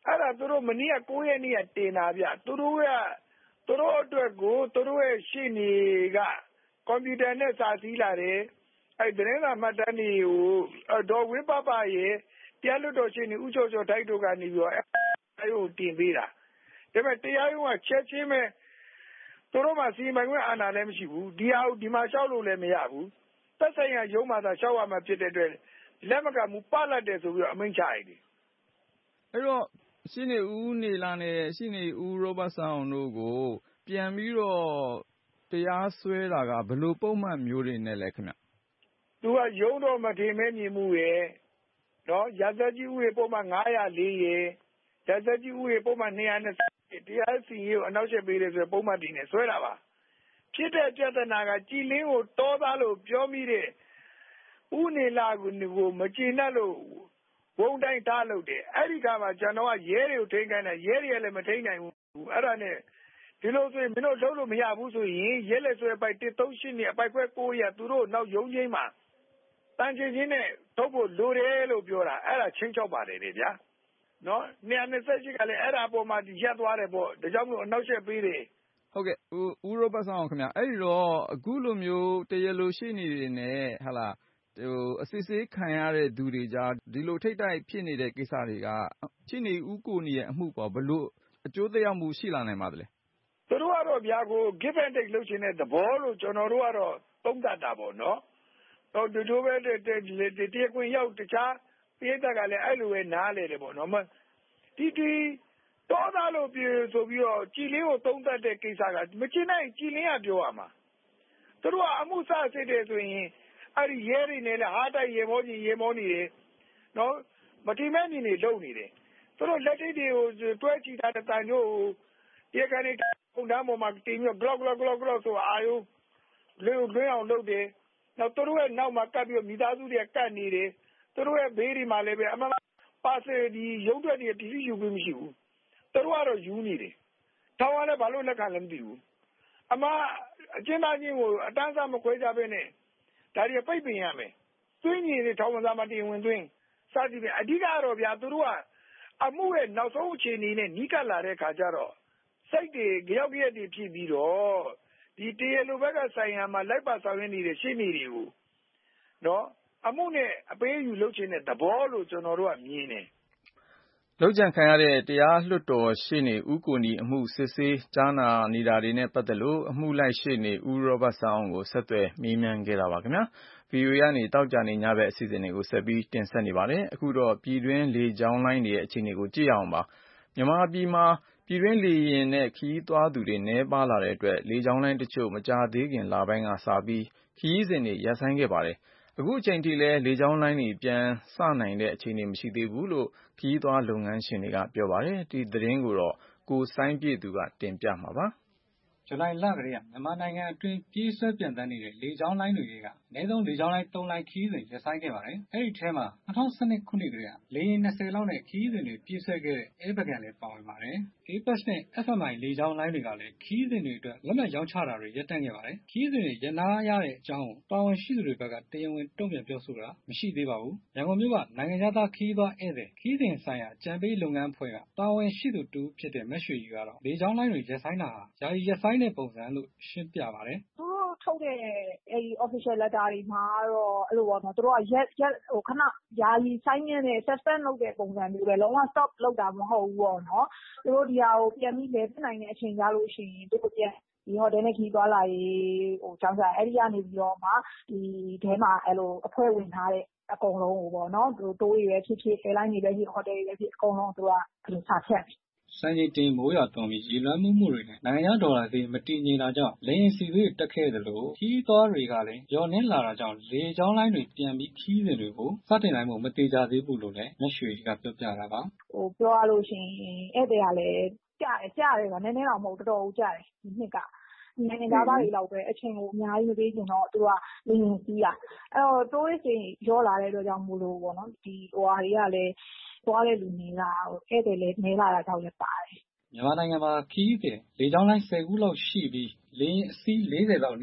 အဲ့ဒါသူတို့မနေ့ကကိုးရက်နေ့ကတင်တာဗျသူတို့ကသူတို့အတွက်ကိုသူတို့ရဲ့ရှေ့နေကကွန်ပျူတာနဲ့စာစည်းလာတယ်အဲ့သတင်းစာမှတ်တမ်းတွေကိုဒေါ်ဝင်းပပရဲ့တရားလွှတ်တော်ရှေ့နေဦးကျော်ကျော်ထိုက်တို့ကနေပြီးတော့အဲ့ဟိုတင်ပေးတာဒါပေမဲ့တရားရုံးကချက်ချင်းပဲသူတို့မှစီမံခွင့်အာဏာလည်းမရှိဘူးဒီဟာဒီမှာလျှောက်လို့လည်းမရဘူးသက်ဆိုင်ရာရုံးမှာသာလျှောက်ရမှာဖြစ်တဲ့အတွက်လက်မကမူပလိုက်တယ်ဆိုပြီးတော့အမိန့်ချလိုက်တယ်အဲ့တော့ရှင်းနေဦးနေလာနဲ့ရှင်းနေဦးရောဘတ်ဆန်အောင်တို့ကိုပြန်ပြီးတော့တရားစွဲတာကဘယ်လိုပုံမှန်မျိုးတွေနဲ့လဲခင်ဗျသူကရုံးတော်မထေမဲမြင်မှုရဲ့နော်ရာဇကြီးဥပဒေပုံမှန်ငါးရာလေးရဲ့ရာဇကြီးဥပဒေပုံမှန်နှစ်ရာနဲ့တရားစီရင်ကိုအနောက်ချက်ပေးတယ်ဆိုပုံမှန်တည်နေဆွဲတာပါဖြစ်တဲ့ပြဿနာကကြည်လင်းကိုတောသားလို့ပြောမိတဲ့ဥနေလာကိုမကျေနပ်လို့ဝုံတိုင်းထားလို့တယ်အဲ့ဒီကမှကျွန်တော်ကရဲတွေကိုထိန်းခိုင်းတယ်ရဲတွေကလည်းမထိန်းနိုင်ဘူးအဲ့ဒါနဲ့ဒီလိုဆိုရင်မင်းတို့လုံးလို့မရဘူးဆိုရင်ရဲလက်ဆွဲပိုက်တစ်သုံးရှင်းနဲ့အပိုက်ခွဲကိုရသူတို့နောက်ရုံးချင်းမှာတန်ချင်းချင်းနဲ့ထုတ်ဖို့လိုတယ်လို့ပြောတာအဲ့ဒါချင်းချောက်ပါတယ်လေဗျာနော်နေရာနဲ့ဆက်ရှိကလည်းအဲ့ဒါပေါ်မှာရက်သွားတယ်ပေါ့ဒါကြောင့်မို့အနောက်ချက်ပေးတယ်ဟုတ်ကဲ့ဦးရောဘတ်ဆန်အောင်ခင်ဗျအဲ့ဒီတော့အခုလိုမျိုးတရားလိုရှိနေနေနဲ့ဟာလာဟိုအစစ်ဆေးခံရတဲ့သူတွေကြားဒီလိုထိတ်တိုက်ဖြစ်နေတဲ့ကိစ္စတွေကရှိနေဦးကိုနေရဲ့အမှုပေါ်ဘလို့အကျိုးသက်ရောက်မှုရှိလာနိုင်ပါသလဲသူတို့ကတော့ဗျာကို give and take လုပ်ချင်တဲ့သဘောလို့ကျွန်တော်တို့ကတော့သုံးသပ်တာပေါ့နော်တော့ဒီလိုပဲတရားခွင်ရောက်တခြားပြည်သက်ကလည်းအဲ့လိုပဲနားလေတယ်ပေါ့နော်ဒီဒီတော်သားလို့ပြေဆိုပြီးတော့ကြည်လင်းကိုသုံးသပ်တဲ့ကိစ္စကမချင်နိုင်ကြည်လင်းကပြောရမှာသူတို့ကအမှုစစစ်တယ်ဆိုရင်အဲ့ဒီရဲတွေနဲ့လည်းဟာတိုက်ရေမောကြီးရေမောနေတယ်နော်မတိမဲနေနေလုံနေတယ်သူတို့လက်ထိပ်တွေကိုတွဲချီထားတဲ့တန်ကြိုးဒီကနေပုံသားပေါ်မှာတင်ပြီး block block block block ဆိုအာယုလေလွှဲအောင်လုပ်တယ်နောက်သူတို့ရဲ့နောက်မှာကပ်ပြီးမိသားစုတွေကတ်နေတယ်သူတို့ရဲ့ဘေးဒီမှာလည်းပဲအမှန်ပါစေဒီရုံးထွက်တွေပြည်ယူပြီးမရှိဘူးသူတို့ကတော့ယူနေတယ်ထောင်ကလည်းဘာလို့လက်ခံလည်းမသိဘူးအမအကျဉ်းသားချင်းကိုအတန်းစားမခွဲကြဘဲနဲ့ဒါတွေပိတ်ပင်ရမယ်သွင်းညီတွေထောင်ဝင်စားမတင်ဝင်သွင်းစသည်ဖြင့်အဓိကတော့ဗျာသူတို့ကအမှုရဲ့နောက်ဆုံးအခြေအနေနဲ့နီးကပ်လာတဲ့ခါကျတော့စိတ်တွေကြောက်ကြက်တွေဖြစ်ပြီးတော့ဒီတရားလိုဘက်ကဆိုင်ရာမှာလိုက်ပါဆောင်ရနေတဲ့ရှင်းနေတွေကိုနော်အမှုနဲ့အပေးယူလုပ်ခြင်းတဲ့သဘောလို့ကျွန်တော်တို့ကမြင်တယ်လောက်ကျန်ခံရတဲ့တရားလွှတ်တော်ရှေ့နေဦးကိုနီအမှုစစ်ဆေးကြားနာနေတာတွေနဲ့ပတ်သက်လို့အမှုလိုက်ရှေ့နေဦးရောဘတ်ဆန်အောင်ကိုဆက်သွယ်မေးမြန်းခဲ့တာပါခင်ဗျာ ဗွီအိုအေ ကနေတောက်ကြနေညဘက်အစီအစဉ်တွေကိုဆက်ပြီးတင်ဆက်နေပါတယ်အခုတော့ပြည်တွင်းလေကြောင်းလိုင်းတွေရဲ့အခြေအနေကိုကြည့်ရအောင်ပါမြန်မာပြည်မှာပြည်တွင်းလေယာဉ်နဲ့ခရီးသွားသူတွေနည်းပါးလာတဲ့အတွက်လေကြောင်းလိုင်းတချို့မကြာသေးခင်လပိုင်းကစပြီးခရီးစဉ်တွေရပ်ဆိုင်းခဲ့ပါတယ်အခုအချိန်ထိလည်းလေကြောင်းလိုင်းတွေပြန်စနိုင်တဲ့အခြေအနေမရှိသေးဘူးလို့ခရီးသွားလုပ်ငန်းရှင်တွေကပြောပါတယ်ဒီသတင်းကိုတော့ကိုစိုင်းပြည့်သူကတင်ပြမှာပါဇူလိုင်လကတည်းကမြန်မာနိုင်ငံအတွင်းပြေးဆွဲပြန်တန်းနေတဲ့လေကြောင်းလိုင်းတွေကအနည်းဆုံးလေကြောင်းလိုင်းသုံးလိုင်းခရီးစဉ်ရပ်ဆိုင်းခဲ့ပါတယ်။အဲဒီထဲမှာ၂၀၁၂ခုနှစ်ကတည်းကလေယာဉ်၂၀လောက်နဲ့ခရီးစဉ်တွေပြေးဆွဲခဲ့တဲ့ Air-Bergen လည်းပါဝင်ပါတယ်။ Apex နဲ့ F M I လေကြောင်းလိုင်းတွေကလည်းခရီးစဉ်တွေအတွက်လက်မှတ်ရောင်းချတာတွေရပ်တန့်ခဲ့ပါတယ်။ခရီးစဉ်တွေရပ်နားရတဲ့အကြောင်းကိုတာဝန်ရှိသူတွေဘက်ကတရားဝင်တုံ့ပြန်ပြောဆိုတာမရှိသေးပါဘူး။ရန်ကုန်မြို့ကနိုင်ငံခြားသားခရီးသွားဧည့်သည်ခရီးစဉ်ဆိုင်ရာအကြံပေးလုပ်ငန်းအဖွဲ့ကတာဝန်ရှိသူတဦးဖြစ်တဲ့မရွှေကြီးကတော့လေကြောင်းလိုင်းတွေရပ်ဆိုင်းတာဟာယာယီရပ်ဆိုင်းတဲ့ပုံစံလို့ရှင်းပြပါတယ်။သူတို့ထုတ်တဲ့အဲဒီ official letter တွေမှာတော့အဲ့လိုပေါ့နော်သူတို့ကရက်ရက်ဟိုခဏယာယီဆိုင်းနေတဲ့ suspend လုပ်တဲ့ပုံစံမျိုးပဲလုံးဝ stop လုပ်တာမဟုတ်ဘူးပေါ့နော်။သူတို့ဒီဟာကိုပြန်ပြီးလည်ပတ်နိုင်တဲ့အချိန်ကြလို့ရှိရင်သူတို့ပြန်ဒီဟိုတယ်နဲ့ခီးသွားလာရေးဟိုကျောင်းစာအဲ့ဒီကနေပြီးတော့မှဒီထဲမှာအဲ့လိုအဖွဲ့ဝင်ထားတဲ့အကုန်လုံးကိုပေါ့နော်သူတို့တိုးရည်ပဲဖြစ်ဖြစ် airline တွေပဲဖြစ်ဟိုတယ်တွေပဲဖြစ်အကုန်လုံးသူကအဲ့လိုစာဖြတ်စံချိန်တင်မိုးရွာသွန်းပြီးရေလွှမ်းမှုမှုတွေနဲ့နိုင်ငံခြားဒေါ်လာဈေးမတည်ငြိမ်တာကြောင့်လေယာဉ်စီးတွေတက်ခဲ့သလိုခီးသွားတွေကလည်းညှော်နှင်းလာတာကြောင့်လေကြောင်းလိုင်းတွေပြန်ပြီးခီးစဉ်တွေကိုစတင်နိုင်မှုမသေးကြသေးဘူးလို့လည်းမရွှေကပြောပြတာပါဟိုပြောရလို့ရှိရင်ဧည့်သည်ကလည်းကြားတယ်ကြားတယ်ကနည်းနည်းတော့မဟုတ်တော်တော်ကြားတယ်ဒီနှစ်ကနိုင်ငံသားတွေလောက်ပဲအချိန်ကိုအများကြီးမပေးချင်တော့သူကလေရင်စီးတာအဲ့တော့တိုးရစ်တွေရောလာတဲ့အတွက်ကြောင့်မို့လို့ပေါ့နော်ဒီဟိုဟာတွေကလည်းသွားတဲ့လူနေလားဟိုဧည့်သည်လည်းနေလာတာကြောင့်လည်းပါတယ်မြန်မာနိုင်ငံမှာခီးသည်လေကြောင်းလိုင်း၁၀ခုလောက်ရှိပြီးလေရင်အစီး၄၀လောက်နေ့စဉ်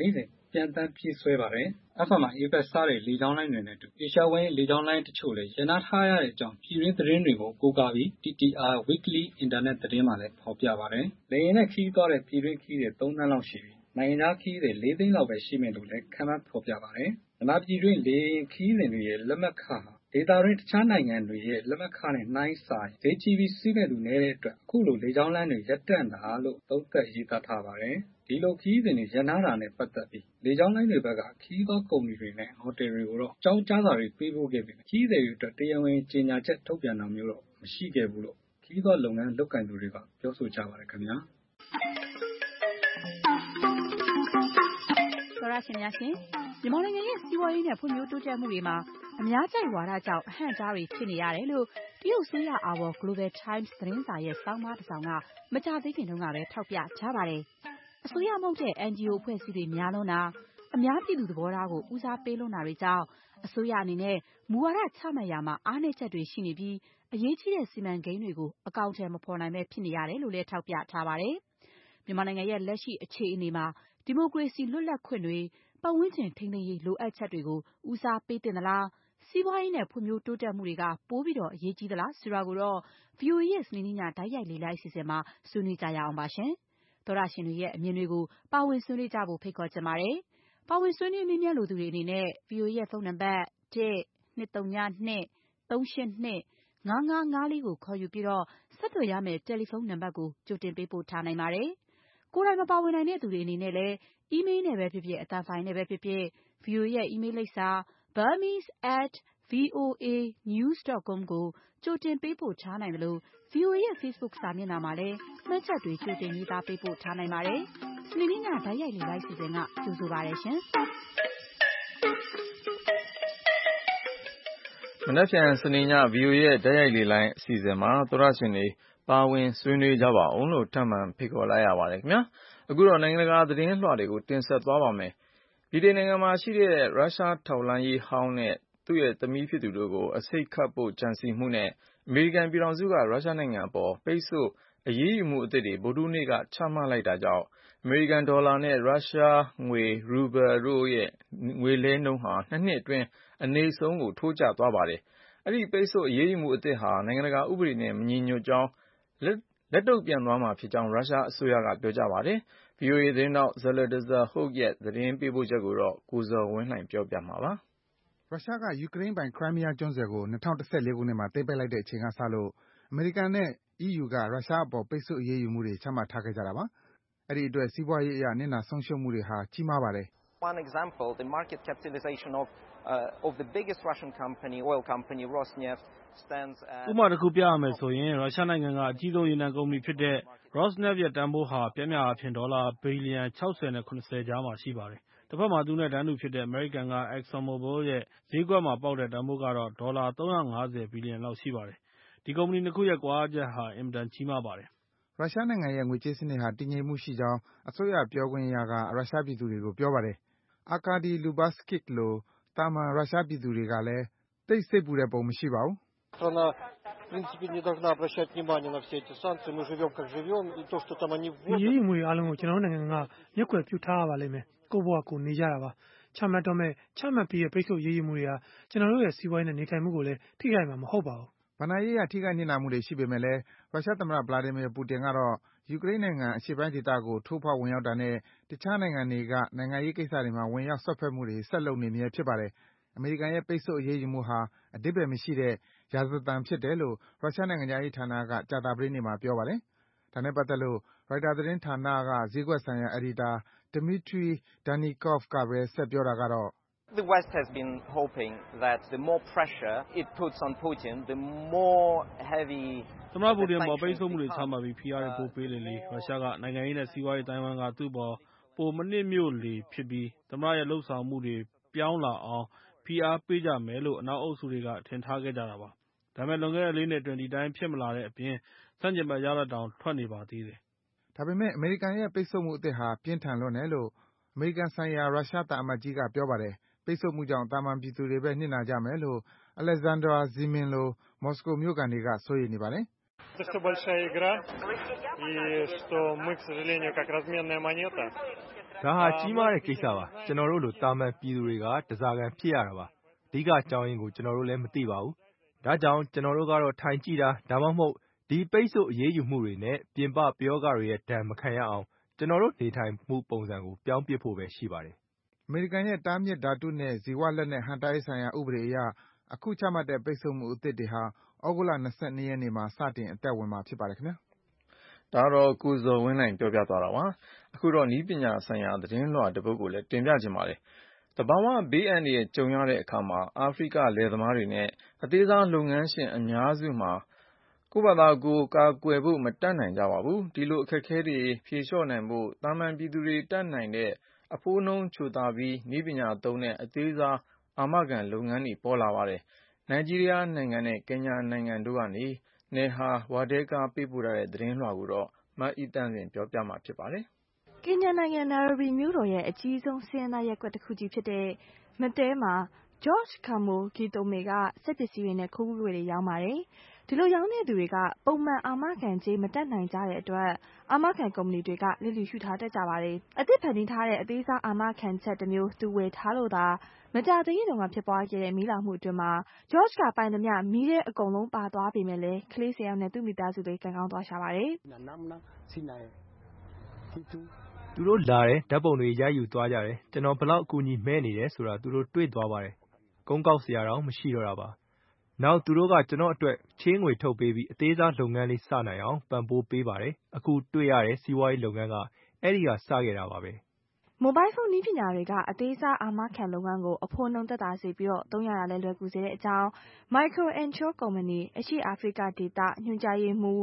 ပြန်တမ်းပြေးဆွဲပါတယ်။ F M I A P E C စတဲ့လေကြောင်းလိုင်းတွေနဲ့အတူ Asia Wing လေကြောင်းလိုင်းတချို့လည်းရပ်နားထားရတဲ့အကြောင်းပြည်တွင်းသတင်းတွေကိုကိုးကားပြီး T T R Weekly Internet သတင်းမှာလည်းဖော်ပြပါတယ်။လေယာဉ်နဲ့ခရီးသွားတဲ့ပြည်တွင်းခရီးသည်သုံးသန်းလောက်ရှိပြီးနိုင်ငံခြားခရီးသည်လေးသိန်းလောက်ပဲရှိမယ်လို့လည်းခန့်မှန်းဖော်ပြပါတယ်။မြန်မာပြည်တွင်းလေယာဉ်ခရီးသည်တွေရဲ့လက်မှတ်ခဟာဒေသတွင်းတခြားနိုင်ငံတွေရဲ့လက်မှတ်ခနဲ့နှိုင်းစာရင်ဈေးကြီးပြီးစီးမဲ့သူနည်းတဲ့အတွက်အခုလိုလေကြောင်းလမ်းတွေရပ်တန့်တာလို့သုံးသပ်ရေးသားထားပါတယ်။ဒီလိုခရီးသည်တွေရပ်နားတာနဲ့ပတ်သက်ပြီးလေကြောင်းလိုင်းတွေဘက်ကခရီးသွားကုမ္ပဏီတွေနဲ့ဟိုတယ်တွေကိုတော့အကြောင်းကြားစာတွေပေးပို့ခဲ့ပြီးခရီးသည်တွေအတွက်တရားဝင်ကြေညာချက်ထုတ်ပြန်တာမျိုးတော့မရှိခဲ့ဘူးလို့ခရီးသွားလုပ်ငန်းလုပ်ကိုင်သူတွေကပြောဆိုကြပါတယ်ခင်ဗျာသောရရှင်များရှင်မြန်မာနိုင်ငံရဲ့စီးပွားရေးနဲ့ဖွံ့ဖြိုးတိုးတက်မှုတွေမှာအများကြိုက်ဝါဒကြောင့်အဟန့်အတားတွေဖြစ်နေရတယ်လို့တရုတ်ဆိုရအာဘော် Global Times သတင်းစာရဲ့စောင်းပါးတစ်စောင်ကမကြသေးခင်တုန်းကပဲထောက်ပြထားပါတယ်။အစိုးရမဟုတ်တဲ့ N G O အဖွဲ့အစည်းတွေများလွန်းတာအများပြည်သူသဘောထားကိုဦးစားပေးလွန်းတာတွေကြောင့်အစိုးရအနေနဲ့မူဝါဒချမှတ်ရာမှာအားနည်းချက်တွေရှိနေပြီးအရေးကြီးတဲ့စီမံကိန်းတွေကိုအကောင့်ထဲမဖော်နိုင်ပဲဖြစ်နေရတယ်လို့လည်းထောက်ပြထားပါတယ်။မြန်မာနိုင်ငံရဲ့လက်ရှိအခြေအနေမှာဒီမိုကရေစီလွတ်လပ်ခွင့်တွေပတ်ဝန်းကျင်ထိန်းသိမ်းရေးလိုအပ်ချက်တွေကိုဦးစားပေးသင့်သလားစီးပွားရေးနဲ့ဖွံ့ဖြိုးတိုးတက်မှုတွေကပိုပြီးတော့အရေးကြီးသလားဆိုတာကိုတော့ V O A ရဲ့စနေနေ့ညတိုက်ရိုက်လေ့လာအစီအစဉ်မှာဆွေးနွေးကြရအောင်ပါရှင်။သောရရှင်တွေရဲ့အမြင်တွေကိုပါဝင်ဆွေးနွေးကြဖို့ဖိတ်ခေါ်ချင်ပါတယ်။ပါဝင်ဆွေးနွေးမြင်းမြန်းလိုသူတွေအနေနဲ့ V O A ရဲ့ဖုန်းနံပါတ်one two zero two three eight two five five five fourကိုခေါ်ယူပြီးတော့ဆက်သွယ်ရမယ့်တယ်လီဖုန်းနံပါတ်ကိုကြိုတင်ပေးပို့ထားနိုင်ပါတယ်။ကိုယ်တိုင်မပါဝင်နိုင်တဲ့သူတွေအနေနဲ့လည်း email နဲ့ပဲဖြစ်ဖြစ်အသံဖိုင်နဲ့ပဲဖြစ်ဖြစ် V O A ရဲ့ email လိပ်စာ burmese at voanews dot com ကိုကြိုတင်ပေးပို့ထားနိုင်တယ်လို့ V O A ရဲ့ Facebook စာမျက်နှာမှာလည်းမှတ်ချက်တွေကြိုတင်ရေးသားပေးပို့ထားနိုင်ပါတယ်။စနေနေ့ညတိုက်ရိုက်လေ့လာအစီအစဉ်ကကြိုဆိုပါရရှင်။မနက်ဖြန်စနေည V O A ရဲ့တိုက်ရိုက်လေ့လာအစီအစဉ်မှာသောရရှင်တွေပါဝင်ဆွေးနွေးကြပါအောင်လို့ထပ်မံဖိတ်ခေါ်လိုက်ရပါတယ်ခင်ဗျာအခုတော့နိုင်ငံတကာသတင်းလွှာတွေကိုတင်ဆက်သွားပါမယ်ဗြိတိန်နိုင်ငံမှာရှိတဲ့ရုရှားထောက်လှမ်းရေးဟောင်းနဲ့သူ့ရဲ့သမီးဖြစ်သူတို့ကိုအဆိပ်ခတ်ဖို့ကြံစည်မှုနဲ့အမေရိကန်ပြည်ထောင်စုကရုရှားနိုင်ငံအပေါ်ပိတ်ဆို့အရေးယူမှုအသစ်တွေဗုဒ္ဓဟူးနေ့ကချမှတ်လိုက်တာကြောင့်အမေရိကန်ဒေါ်လာနဲ့ရုရှားငွေရူဘယ်တို့ရဲ့ငွေလဲနှုန်းဟာနှစ်နှစ်အတွင်းအနည်းဆုံးကိုထိုးကျသွားပါတယ်အဲဒီပိတ်ဆို့အရေးယူမှုအသစ်ဟာနိုင်ငံတကာဥပဒေနဲ့မညီညွတ်ကြောင်းလက်တုံ့ပြန်သွားမှာဖြစ်ကြောင်းရုရှားအစိုးရကပြောကြားပါတယ်။ V O A သတင်းတောက် Zalazar Houk ရဲ့သတင်းပေးပို့ချက်ကိုတော့ကိုဇော်ဝင်းလှိုင်ပြောပြမှာပါ။ရုရှားကယူကရိန်းပိုင် Crimea ကျွန်းဆွယ်ကို၂၀၁၄ခုနှစ်မှာသိမ်းပိုက်လိုက်တဲ့အချိန်ကစလို့အမေရိကန်နဲ့ E U ကရုရှားအပေါ်ပိတ်ဆို့အရေးယူမှုတွေချမှတ်ထားခဲ့ကြတာပါ။အဲဒီအတွက်စီးပွားရေးအရနစ်နာဆုံးရှုံးမှုတွေဟာကြီးမားပါတယ်။ One example, the market capitalization of uh, of the biggest Russian company, oil company Rosneft stands at ဥပမာတစ်ခုပြရမယ်ဆိုရင်ရုရှားနိုင်ငံကအကြီးဆုံးရေနံကုမ္ပဏီဖြစ်တဲ့ Rosneft ရဲ့တန်ဖိုးဟာပြင်းပြအားဖြင့်ဒေါ်လာဘီလီယံ၆၀နဲ့၇၀ကြားမှာရှိပါတယ်။တစ်ဖက်မှာသူနဲ့တန်းတူဖြစ်တဲ့အမေရိကန်က ExxonMobil ရဲ့ဈေးကွက်မှာပေါက်တဲ့တန်ဖိုးကတော့ဒေါ်လာ၃၅၀ဘီလီယံလောက်ရှိပါတယ်။ဒီကုမ္ပဏီနှစ်ခုရဲ့ကွာဟချက်ဟာအင်မတန်ကြီးမားပါတယ်။ရုရှားနိုင်ငံရဲ့ငွေကြေးစနစ်ဟာတည်ငြိမ်မှုရှိကြောင်းအစိုးရပြောခွင့်ရကရုရှားပြည်သူတွေကိုပြောပါတယ်။ Arkady Lubavskyy လိုသာမန်ရုရှားပြည်သူတွေကလည်းသိပ်စိတ်ပူတဲ့ပုံမရှိပါဘူး။ Страна в принципе не должна обращать внимание на все эти санкции. Мы живем как живем и то, что там они вводят. ဒီရေးမှုတွေအားလုံးကိုကျွန်တော်နိုင်ငံကမျက်ကွယ်ပြုထားရပါလိမ့်မယ်။ကိုယ့်ဘဝကိုနေကြတာပါ။ချမှတ်တော့မဲ့ချမှတ်ပြီးရဲ့ပိတ်ဆို့ရေးမှုတွေဟာကျွန်တော်တို့ရဲ့စီးပွားရေးနဲ့နေထိုင်မှုကိုလည်းထိခိုက်မှာမဟုတ်ပါဘူး။ဘဏ္ဍာရေးအရထိခိုက်နစ်နာမှုတွေရှိပေမဲ့လည်းရုရှားသမ္မတ Vladimir Putin ကတော့ယူကရိန်းနိုင်ငံအရှေ့ပိုင်းဒေသကိုထိုးဖောက်ဝင်ရောက်တာနဲ့တခြားနိုင်ငံတွေကနိုင်ငံရေးကိစ္စတွေမှာဝင်ရောက်စွက်ဖက်မှုတွေဆက်လုပ်နေမြဲဖြစ်ပါတယ်။အမေရိကန်ရဲ့ပိတ်ဆို့အရေးယူမှုဟာအဓိပ္ပါယ်မရှိတဲ့ရာဇသံဖြစ်တယ်လို့ရုရှားနိုင်ငံခြားရေးဌာနကကြာသပတေးနေ့မှာပြောပါတယ်။ဒါနဲ့ပတ်သက်လို့ရိုက်တာသတင်းဌာနကဈေးကွက်ဆိုင်ရာအယ်ဒီတာ Dmitry Danyikov ကပဲဆက်ပြောတာကတော့ The West has been hoping that the more pressure it puts on Putin, the more heavy သမ္မတပူတင်ပေါ်ပိတ်ဆို့မှုတွေချမှတ်ပြီးဖိအားတွေပိုပေးလေလေရုရှားကနိုင်ငံရေးနဲ့စီးပွားရေးတိုင်းဝန်ကသူ့ပေါ်ပိုမနစ်မြို့လေဖြစ်ပြီးသမ္မတရဲ့လှုပ်ဆောင်မှုတွေပြောင်းလာအောင်ဖိအားပေးကြမယ်လို့အနောက်အုပ်စုတွေကထင်ထားခဲ့ကြတာပါ။ဒါပေမဲ့လွန်ခဲ့တဲ့လေးနှစ်အတွင်းဒီတိုင်းဖြစ်မလာတဲ့အပြင်ဆန့်ကျင်ဘက်ရလဒ်တောင်ထွက်နေပါသေးတယ်။ဒါပေမဲ့အမေရိကန်ရဲ့ပိတ်ဆို့မှုအသစ်ဟာပြင်းထန်လွန်းတယ်လို့အမေရိကန်ဆိုင်ရာရုရှားသံအမတ်ကြီးကပြောပါတယ်။ပိတ်ဆို့မှုကြောင့်သာမန်ပြည်သူတွေပဲနစ်နာကြမယ်လို့ Alexander Zimin လိုမော်စကိုမြို့ခံတွေကစိုးရိမ်နေပါတယ်။ Это всё большая игра и что мы, к сожалению, как разменная монета. ဒါဟာကြီးမားတဲ့ကိစ္စပါကျွန်တော်တို့လိုတာမန်ပြည်သူတွေကတစားကန်ဖြစ်ရတာပါအဓိကအကြောင်းရင်းကိုကျွန်တော်တို့လည်းမသိပါဘူးဒါကြောင့်ကျွန်တော်တို့ကတော့ထိုင်ကြည့်တာဒါမှမဟုတ်ဒီပိတ်ဆို့အရေးယူမှုတွေနဲ့ပြင်ပပျောကတွေရဲ့ဒဏ်မခံရအောင်ကျွန်တော်တို့နေထိုင်မှုပုံစံကိုပြောင်းပြဖို့ပဲရှိပါတယ်အမေရိကန်ရဲ့တားမြစ်ဓာတုနဲ့ဇီဝလက်နက်ဟန်တာရေးဆိုင်ရာဥပဒေအရအခုချမှတ်တဲ့ပိတ်ဆို့မှုအသစ်တွေဟာဩဂုတ်လ၂၂ရက်နေ့မှာစတင်အသက်ဝင်မှာဖြစ်ပါတယ်ခင်ဗျာဒါတော့ကိုဇော်ဝင်းနိုင်ပြောပြသွားတာပါအခုတော့နည်းပညာဆိုင်ရာသတင်းလွှာတစ်ပုဒ်ကိုလည်းတင်ပြခြင်းပါတယ်တဘာဝဘေးအန္တရာယ်ကြုံရတဲ့အခါမှာအာဖရိကလယ်သမားတွေနဲ့အသေးစားလုပ်ငန်းရှင်အများစုမှာကိုယ့်ဘာသာကိုယ်ကာကွယ်ဖို့မတတ်နိုင်ကြပါဘူးဒီလိုအခက်အခဲတွေဖြေလျှော့နိုင်ဖို့တာမန်ပြည်သူတွေတတ်နိုင်တဲ့အဖိုးနှုန်းချိုသာပြီးနည်းပညာသုံးတဲ့အသေးစားအာမခံလုပ်ငန်းတွေပေါ်လာပါတယ်နိုင်ဂျီးရီးယားနိုင်ငံနဲ့ကင်ညာနိုင်ငံတို့ကနေနေဟာဝါဒဲကာပေးပို့တဲ့သတင်းလွှာကိုတော့မအီတန်းစင်ပြောပြမှာဖြစ်ပါတယ်ကင်ညာနိုင်ငံနာရိုဘီမြို့တော်ရဲ့အကြီးဆုံးဆင်းရဲသားရပ်ကွက်တစ်ခုကြီးဖြစ်တဲ့မတဲမှာဂျော့ချ်ကာမိုဂီတိုမေကစက်ပစ္စည်းတွေနဲ့ခိုးကူးတွေရောင်းပါတယ်ဒီလိုရောင်းတဲ့သူတွေကပုံမှန်အာမခံကြေးမတက်နိုင်ကြတဲ့အတွက်အာမခံကုမ္ပဏီတွေကလစ်လျူရှုထားတတ်ကြပါတယ်အသစ်ဖန်တီးထားတဲ့အသေးစားအာမခံချက်တစ်မျိုးသူဝယ်ထားလို့သာမကြာသေးခင်တုန်းကဖြစ်ပွားခဲ့တဲ့မီးလောင်မှုအတွင်းမှာဂျော့ချ်ကပိုင်သမျှမီးတဲ့အကုန်လုံးပါသွားပေမဲ့လည်းကလေးဆယ်ယောက်နဲ့သူ့မိသားစုတွေကံကောင်းသွားရှာပါတယ်သူတို့လာတယ်ဓာတ်ပုံတွေရိုက်ယူသွားကြတယ်ကျွန်တော်ဘလောက်အကူအညီမဲ့နေတယ်ဆိုတာသူတို့တွေ့သွားပါတယ်ကုန်းကောက်စရာတော့မရှိတော့တာပါနောက်သူတို့ကကျွန်တော်အတွက်ချေးငွေထုတ်ပေးပြီးအသေးစားလုပ်ငန်းလေးစနိုင်အောင်ပံ့ပိုးပေးပါတယ်အခုတွေ့ရတဲ့စီးပွားရေးလုပ်ငန်းကအဲ့ဒီကစခဲ့တာပါပဲမိုဘိုင်းဖုန်းနည်းပညာတွေကအသေးစားအာမခံလုပ်ငန်းကိုအဖိုးနှုန်းသက်သာစေပြီးတော့သုံးရတာလည်းလွယ်ကူစေတဲ့အကြောင်း Micro Ensure Company အရှေ့အာဖရိကဒေသညွှန်ကြားရေးမှူး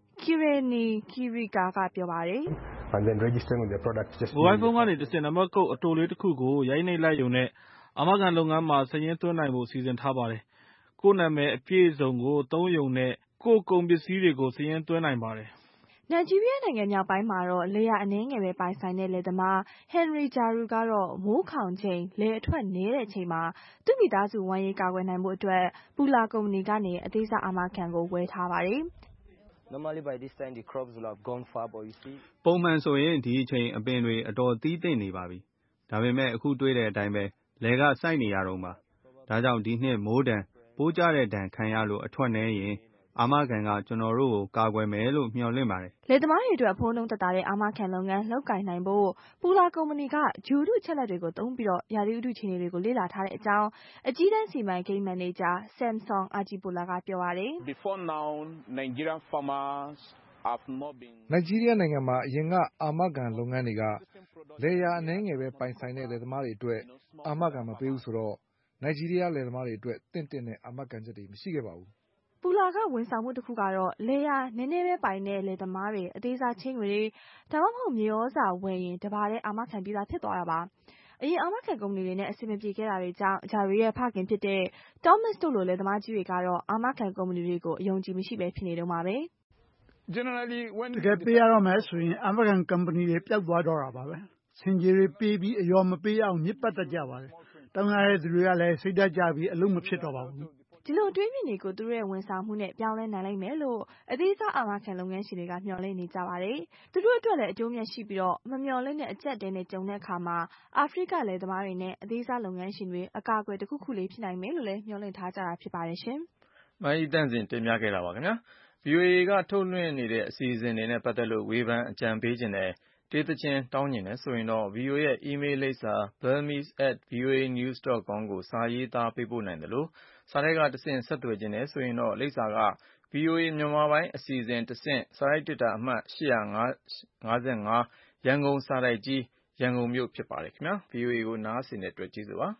Kireni Kirika ကပြောပါတယ်။ မိုဘိုင်းဖုန်းကနေတစ်ဆင့်နံပါတ်ကုတ်အတိုလေးတစ်ခုကိုရိုက်နှိပ်လိုက်ရုံနဲ့အာမခံလုပ်ငန်းမှာစာရင်းသွင်းနိုင်ဖို့စီစဉ်ထားပါတယ်။ကိုယ့်နာမည်အပြည့်အစုံကိုသုံးရုံနဲ့ကိုယ့်ကုန်ပစ္စည်းတွေကိုစာရင်းသွင်းနိုင်ပါတယ်။နိုင်ဂျီးရီးယားနိုင်ငံမြောက်ပိုင်းမှာတော့လယ်ယာအနည်းငယ်ပဲပိုင်ဆိုင်တဲ့လယ်သမား Henry Jaru ကတော့မိုးခေါင်ချိန်လယ်အထွက်နည်းတဲ့ချိန်မှာသူ့မိသားစုဝမ်းရေးကာကွယ်နိုင်ဖို့အတွက်ပူလာကုမ္ပဏီကနေအသေးစားအာမခံကိုဝယ်ထားပါတယ်။ Normally by this time the crops will have gone far but you see ပုံမှန်ဆိုရင်ဒီအချိန်အပင်တွေအတော်သီးသင့်နေပါပြီဒါပေမဲ့အခုတွေ့တဲ့အတိုင်းပဲလယ်ကစိုက်နေရတော့ပါဒါကြောင့်ဒီနှစ်မိုးဒဏ်ပိုးကြတဲ့ဒဏ်ခံရလို့အထွက်နည်းရင်အာမခံကကျွန်တော်တို့ကိုကာကွယ်မယ်လို့မျှော်လင့်ပါတယ်လယ်သမားတွေအတွက်အဖိုးနှုန်းသက်သာတဲ့အာမခံလုပ်ငန်းလုပ်ကိုင်နိုင်ဖို့ပူလာကုမ္ပဏီကဂျူရုချက်လက်တွေကိုသုံးပြီးတော့ရာသီဥတုအခြေအနေတွေကိုလေ့လာထားတဲ့အကြောင်းအကြီးတန်းစီမံကိန်းမန်နေဂျာ Samson Ajibola ကပြောပါတယ် Before now Nigerian farmers have not been နိုင်ဂျီးရီးယားနိုင်ငံမှာအရင်ကအာမခံလုပ်ငန်းတွေကလယ်ယာအနည်းငယ်ပဲပိုင်ဆိုင်တဲ့လယ်သမားတွေအတွက်အာမခံမပေးဘူးဆိုတော့နိုင်ဂျီးရီးယားလယ်သမားတွေအတွက်တင့်တယ်တဲ့အာမခံချက်တွေမရှိခဲ့ပါဘူးပူလာကဝန်ဆောင်မှုတစ်ခုကတော့လေယာနည်းနည်းပဲပိုင်တဲ့လယ်သမားတွေအသေးစားချင်းတွေဒါမှမဟုတ်မြေဩဇာဝယ်ရင်တပါးတဲ့အာမခံပြီးသားဖြစ်သွားတာပါအရင်အာမခံကုမ္ပဏီတွေနဲ့အဆင်မပြေခဲ့တာတွေကြောင့်ဂျာရီရဲ့ဖခင်ဖြစ်တဲ့ Thomas တို့လိုလယ်သမားကြီးတွေကတော့အာမခံကုမ္ပဏီတွေကိုအယုံကြည်မရှိပဲဖြစ်နေတော့မှာပဲတကယ်ပေးရတော့မယ်ဆိုရင်အာမခံကုမ္ပဏီတွေပျောက်သွားတော့တာပါပဲဆင်ခြေတွေပေးပြီးအယောမပေးအောင်ညစ်ပတ်တတ်ကြပါတယ်တောင်းရတဲ့သူတွေကလည်းစိတ်ဓာတ်ကြပြီးအလုံးမဖြစ်တော့ပါဘူးဒီလိုတွေးမြင်တွေကိုသူတို့ရဲ့ဝန်ဆောင်မှုနဲ့ပြောင်းလဲနိုင်လိမ့်မယ်လို့အသေးစားအာမခံလုပ်ငန်းရှင်တွေကမျှော်လင့်နေကြပါတယ်သူတို့အတွက်လည်းအကျိုးမြတ်ရှိပြီးတော့မမျှော်လင့်တဲ့အကျပ်တဲနဲ့ကြုံတဲ့အခါမှာအာဖရိကလယ်သမားတွေနဲ့အသေးစားလုပ်ငန်းရှင်တွေအကာအကွယ်တစ်ခုခုလေးဖြစ်နိုင်မယ်လို့လည်းမျှော်လင့်ထားကြတာဖြစ်ပါတယ်ရှင်မအီတန့်စင်တင်ပြခဲ့တာပါခင်ဗျာ ဗွီအိုအေ ကထုတ်လွှင့်နေတဲ့အစီအစဉ်တွေနဲ့ပတ်သက်လို့ဝေဖန်အကြံပေးခြင်းနဲ့တေးသချင်းတောင်းကျင်တယ်ဆိုရင်တော့ ဗွီအိုအေ ရဲ့ email လိပ်စာ burmese at voanews dot com ကိုစာရေးသားပေးပို့နိုင်တယ်လို့စာထဲကတဆင့်ဆက်သွယ်ခြင်းနဲ့ဆိုရင်တော့လိပ်စာက ဗွီအိုအေ မြန်မာပိုင်းအစီအစဉ်တဆင့်စာရိုက်တစ်တာအမှတ်၈၅၅ရန်ကုန်စာတိုက်ကြီးရန်ကုန်မြို့ဖြစ်ပါတယ်ခင်ဗျာ ဗွီအိုအေ ကိုနားဆင်တဲ့အတွက်ကျေးဇူးပါ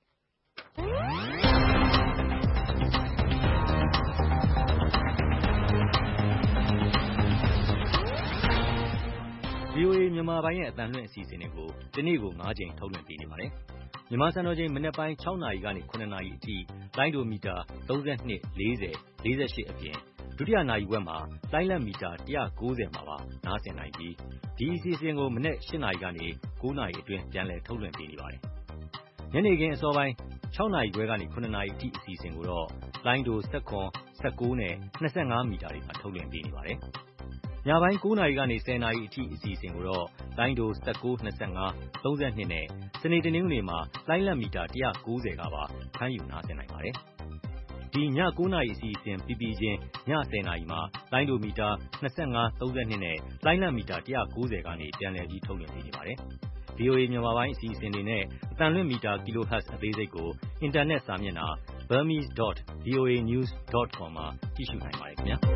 ဗွီအိုအေမြန်မာပိုင်းရဲ့အသံလွှင့်အစီအစဉ်တွေကိုဒီနေ့ကို၅ကြိမ်ထုတ်လွှင့်ပေးနေပါတယ်။မြန်မာစံတော်ချိန်မနက်ပိုင်း၆နာရီကနေ၇နာရီအထိလိုင်းဒိုမီတာ၃၂ ၄၀ ၄၈အပြင်ဒုတိယနာရီဝက်မှာလိုင်းလံမီတာ၁၉၀မှာပါနားဆင်နိုင်ပြီးဒီအစီအစဉ်ကိုမနက်၈နာရီကနေ၉နာရီအတွင်းပြန်လည်ထုတ်လွှင့်ပေးနေပါတယ်။ညနေခင်းအစောပိုင်း၆နာရီခွဲကနေ၇နာရီအထိအစီအစဉ်ကိုတော့လိုင်းဒို၁၇ ၁၉နဲ့၂၅မီတာတွေမှာထုတ်လွှင့်ပေးနေပါတယ်။ညပိုင်းကိုးနာရီကနေဆယ်နာရီအထိအစီအစဉ်ကိုတော့လိုင်းဒို၁၉ ၂၅ ၃၂နဲ့စနေတနင်္ဂနွေမှာလိုင်းလက်မီတာ၁၉၀ကပါဖမ်းယူနားဆင်နိုင်ပါတယ်။ဒီညကိုးနာရီအစီအစဉ်ပြီးပြီးချင်းညဆယ်နာရီမှာလိုင်းဒိုမီတာ၂၅ ၃၂နဲ့လိုင်းလက်မီတာ၁၉၀ကနေပြန်လည်ပြီးထုတ်လွှင့်ပေးနေပါတယ်။ဗွီအိုအေ မြန်မာပိုင်းအစီအစဉ်တွေနဲ့အသံလွှင့်မီတာ kilohertz အသေးစိတ်ကိုအင်တာနက်စာမျက်နှာ burmese dot voa news dot com မှာကြည့်ရှုနိုင်ပါတယ်ခင်ဗျာ။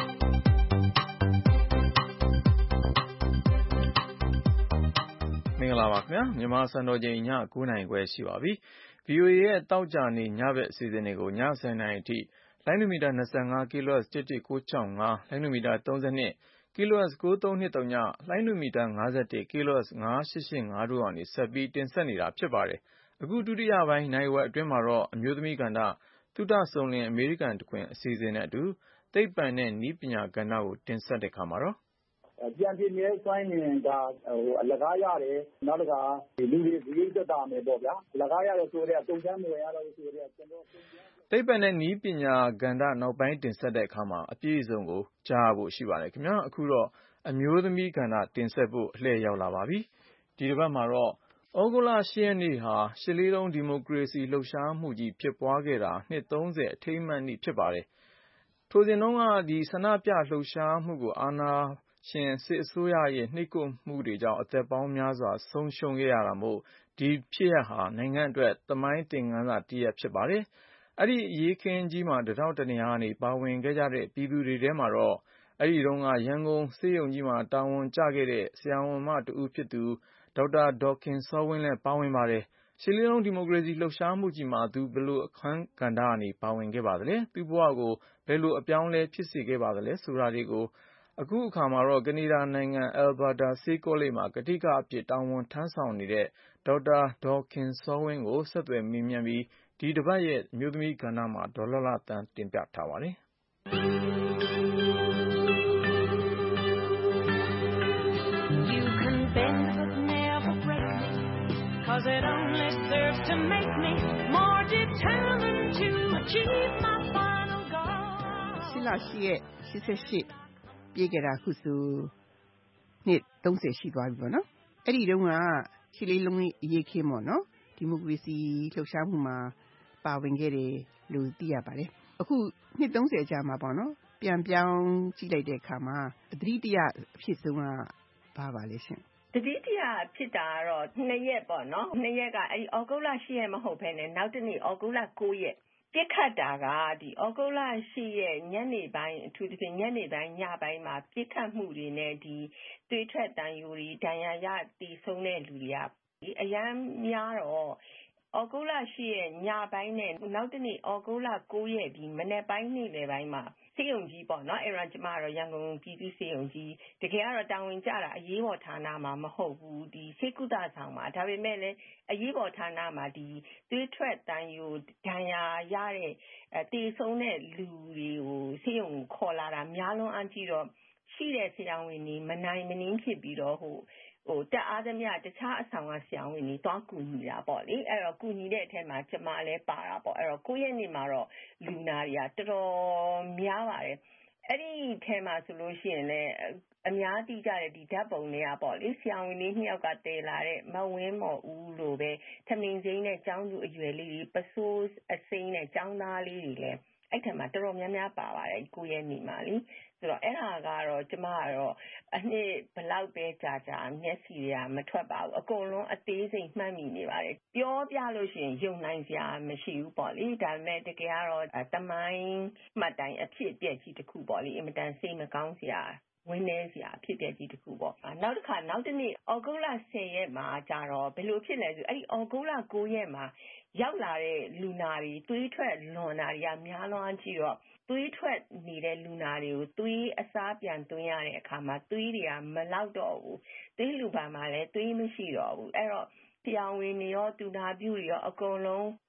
မင်္ဂလာပါခင်ဗျာမြန်မာစံတော်ချိန်ညကိုးနာရီခွဲရှိပါပြီ။ ဗွီအိုအေရဲ့တောက်ကြနေညဘက်အစီအစဉ်တွေကိုညဆယ်နာရီအထိလိုင်းဒိုမီတာ၂၅ kilohertz တစ်တစ်ကိုး၆၅ လိုင်းဒိုမီတာ၃၂ kilohertz ကိုးသုံး၂၀ လိုင်းဒိုမီတာ၅၁ kilohertz ၅၈၈၅တို့ကနေဆက်ပြီးတင်ဆက်နေတာဖြစ်ပါတယ်။အခုဒုတိယပိုင်းနာရီဝက်အတွင်းမှာတော့အမျိုးသမီးကဏ္ဍသုတစုံလင်အမေရိကန်တခွင်အစီအစဉ်နဲ့အတူသိပ္ပံနဲ့နည်းပညာကဏ္ဍကိုတင်ဆက်တဲ့အခါမှာတော့ပြန်ပြင်းမြဲစွမ်းအင်ကဟိုအလကားရတယ်နောက်တစ်ခါလူတွေဒီလိုသက်သာမယ်ပေါ့ဗျာအလကားရတယ်ဆိုတဲ့တုံ့ပြန်မဝင်ရတော့ဆိုတဲ့ကျွန်တော်သိပ္ပံနဲ့နည်းပညာကဏ္ဍနောက်ပိုင်းတင်ဆက်တဲ့အခါမှာအပြည့်အစုံကိုကြားဖို့ရှိပါတယ်ခင်ဗျာအခုတော့အမျိုးသမီးကဏ္ဍတင်ဆက်ဖို့အလှည့်ရောက်လာပါပြီဒီတစ်ပတ်မှာတော့ဩဂုတ်လ၈ရက်နေ့ဟာရှစ်လေးလုံးဒီမိုကရေစီလှုပ်ရှားမှုကြီးဖြစ်ပွားခဲ့တာနှစ်သုံးဆယ်အထိမ်းအမှတ်နေ့ဖြစ်ပါတယ်ထိုစဉ်တုန်းကဒီဆန္ဒပြလှုပ်ရှားမှုကိုအာဏာရှင်စစ်အစိုးရရဲ့နှိပ်ကွပ်မှုတွေကြောင့်အသက်ပေါင်းများစွာဆုံးရှုံးခဲ့ရတာမို့ဒီဖြစ်ရပ်ဟာနိုင်ငံအတွက်သမိုင်းသင်ခန်းစာတစ်ရပ်ဖြစ်ပါတယ်အဲ့ဒီအရေးခင်းကြီးမှာတထောက်တနေရာကနေပါဝင်ခဲ့ကြတဲ့ပြည်သူတွေထဲမှာတော့အဲ့ဒီတုန်းကရန်ကုန်ဆေးရုံကြီးမှာတာဝန်ကျခဲ့တဲ့ဆရာဝန်မတူဖြစ်သူဒေါက်တာဒေါ်ခင်စောဝင်းလည်းပါဝင်ပါတယ်ရှစ်လေးလုံးဒီမိုကရေစီလှုပ်ရှားမှုကြီးမှာသူဘယ်လိုအခန်းကဏ္ဍကနေပါဝင်ခဲ့ပါသလဲသူ့ဘဝကိုဘယ်လိုအပြောင်းလဲဖြစ်စေခဲ့ပါသလဲဆိုတာတွေကိုအခုအခါမှာတော့ကနေဒါနိုင်ငံအယ်ဘာတာဆေးကောလိပ်မှာကတိကအဖြစ်တာဝန်ထမ်းဆောင်နေတဲ့ဒေါက်တာဒေါ်ခင်စောဝင်းကိုဆက်သွယ်မေးမြန်းပြီးဒီတစ်ပတ်ရဲ့အမျိုးသမီးကဏ္ဍမှာဒေါ်လှလှသန်းတင်ပြထားပါတယ်ရှစ်လရှိရဲ့ရှစ်ဆယ့်ရှစ်ပြေးခဲ့တာခုဆိုနှစ်သုံးဆယ်ရှိသွားပြီပေါ့နော်အဲ့ဒီတုန်းကရှစ်လေးလုံးအရေးခင်းပေါ့နော်ဒီမိုကရေစီလှုပ်ရှားမှုမှာပါဝင်ခဲ့တယ်လို့သိရပါတယ်အခုနှစ်သုံးဆယ်ကြာမှာပေါ့နော်ပြန်ပြောင်းကြည့်လိုက်တဲ့အခါမှာသတိတရအဖြစ်ဆုံးကဘာပါလဲရှင်တတိတရဖြစ်တာကတော့နှစ်ရက်ပေါ့နော်နှစ်ရက်ကအဲ့ဒီဩဂုတ်လ၈ရက်မဟုတ်ဘဲနဲ့နောက်တနေ့ဩဂုတ်လ၉ရက်ပြစ်ခတ်တာကဒီဩဂုတ်လ၈ရက်ညနေပိုင်းအထူးသဖြင့်ညနေပိုင်းညပိုင်းမှာပြစ်ခတ်မှုတွေနဲ့ဒီသွေးထွက်တန်ယိုတွေဒဏ်ရာရတည်ဆုံးတဲ့လူတွေကအရန်များတော့ဩဂုတ်လ၈ရက်ညပိုင်းနဲ့နောက်တနေ့ဩဂုတ်လ၉ရက်ဒီမနေ့ပိုင်းနေ့လယ်ပိုင်းမှာဆေးရုံကြီးပေါ့နော်အဲ့တော့ကျမတော့ရန်ကုန်ပြည်သူ့ဆေးရုံကြီးတကယ်ကတော့တာဝန်ကျတာအရေးပေါ်ဌာနမှာမဟုတ်ဘူးဒီဆေးကုသဆောင်မှာဒါပေမဲ့လည်းအရေးပေါ်ဌာနမှာဒီသွေးထွက်တန်ယိုဒဏ်ရာရတဲ့အဲတည်ဆုံးတဲ့လူတွေကိုဆေးရုံခေါ်လာတာများလွန်းအားကြီးတော့ရှိတဲ့ဆရာဝန်တွေမနိုင်မနှင်းဖြစ်ပြီးတော့ဟိုဟိုတက်အားသမျှတခြားအဆောင်ကဆရာဝန်တွေတောင်းကူညီတာပေါ့လေအဲ့တော့ကူညီတဲ့အထက်မှာကျမလည်းပါတာပေါ့အဲ့တော့ကိုယ့်ရဲ့နေမှာတော့လူနာတွေကတော်တော်များပါတယ်အဲ့ဒီထဲမှာဆိုလို့ရှိရင်လည်းအများသိကြတဲ့ဒီဓာတ်ပုံတွေကပေါ့လေဆရာဝန်လေးနှစ်ယောက်ကတည်လာတဲ့မဝင်းမော်ဦးလိုပဲသမင်စိမ့်နဲ့ကျောင်းသူအရွယ်လေးတွေပစိုးအစိမ့်နဲ့ကျောင်းသားလေးတွေလည်းအဲ့ထက်မှာတော်တော်များများပါပါတယ်ကိုယ့်ရဲ့နေမှာလေဆိုတော့အဲ့ဒါကတော့ကျမကတော့အနှစ်ဘလောက်ပဲကြာကြာမျက်စီတွေကမထွက်ပါဘူးအကုန်လုံးအသေးစိတ်မှတ်မိနေပါတယ်ပြောပြလို့ရှိရင်ယုံနိုင်စရာမရှိဘူးပေါ့လေဒါပေမဲ့တကယ်ကတော့တမိုင်းမှတ်တိုင်အဖြစ်အပျက်ကြီးတစ်ခုပေါ့လေအင်မတန်စိတ်မကောင်းစရာဝင်းနေစရာအဖြစ်အပျက်ကြီးတစ်ခုပေါ့နောက်တစ်ခါနောက်တစ်နေ့ဩဂုတ်လ၁၀ရက်မှာကြာတော့ဘယ်လိုဖြစ်လဲဆိုအဲ့ဒီဩဂုတ်လ၉ရက်မှာရောက်လာတဲ့လူနာတွေသွေးထွက်လွန်တာတွေကများလွန်ကြည့်တော့သွေးထွက်နေတဲ့လူနာတွေကိုသွေးအစားပြန်သွင်းရတဲ့အခါမှာသွေးတွေကမလောက်တော့ဘူးသွေးလူပါမှာလည်းသွေးမရှိတော့ဘူးအဲ့တော့ဆရာဝန်တွေရောသူနာပြုတွေရောအကုန်လုံး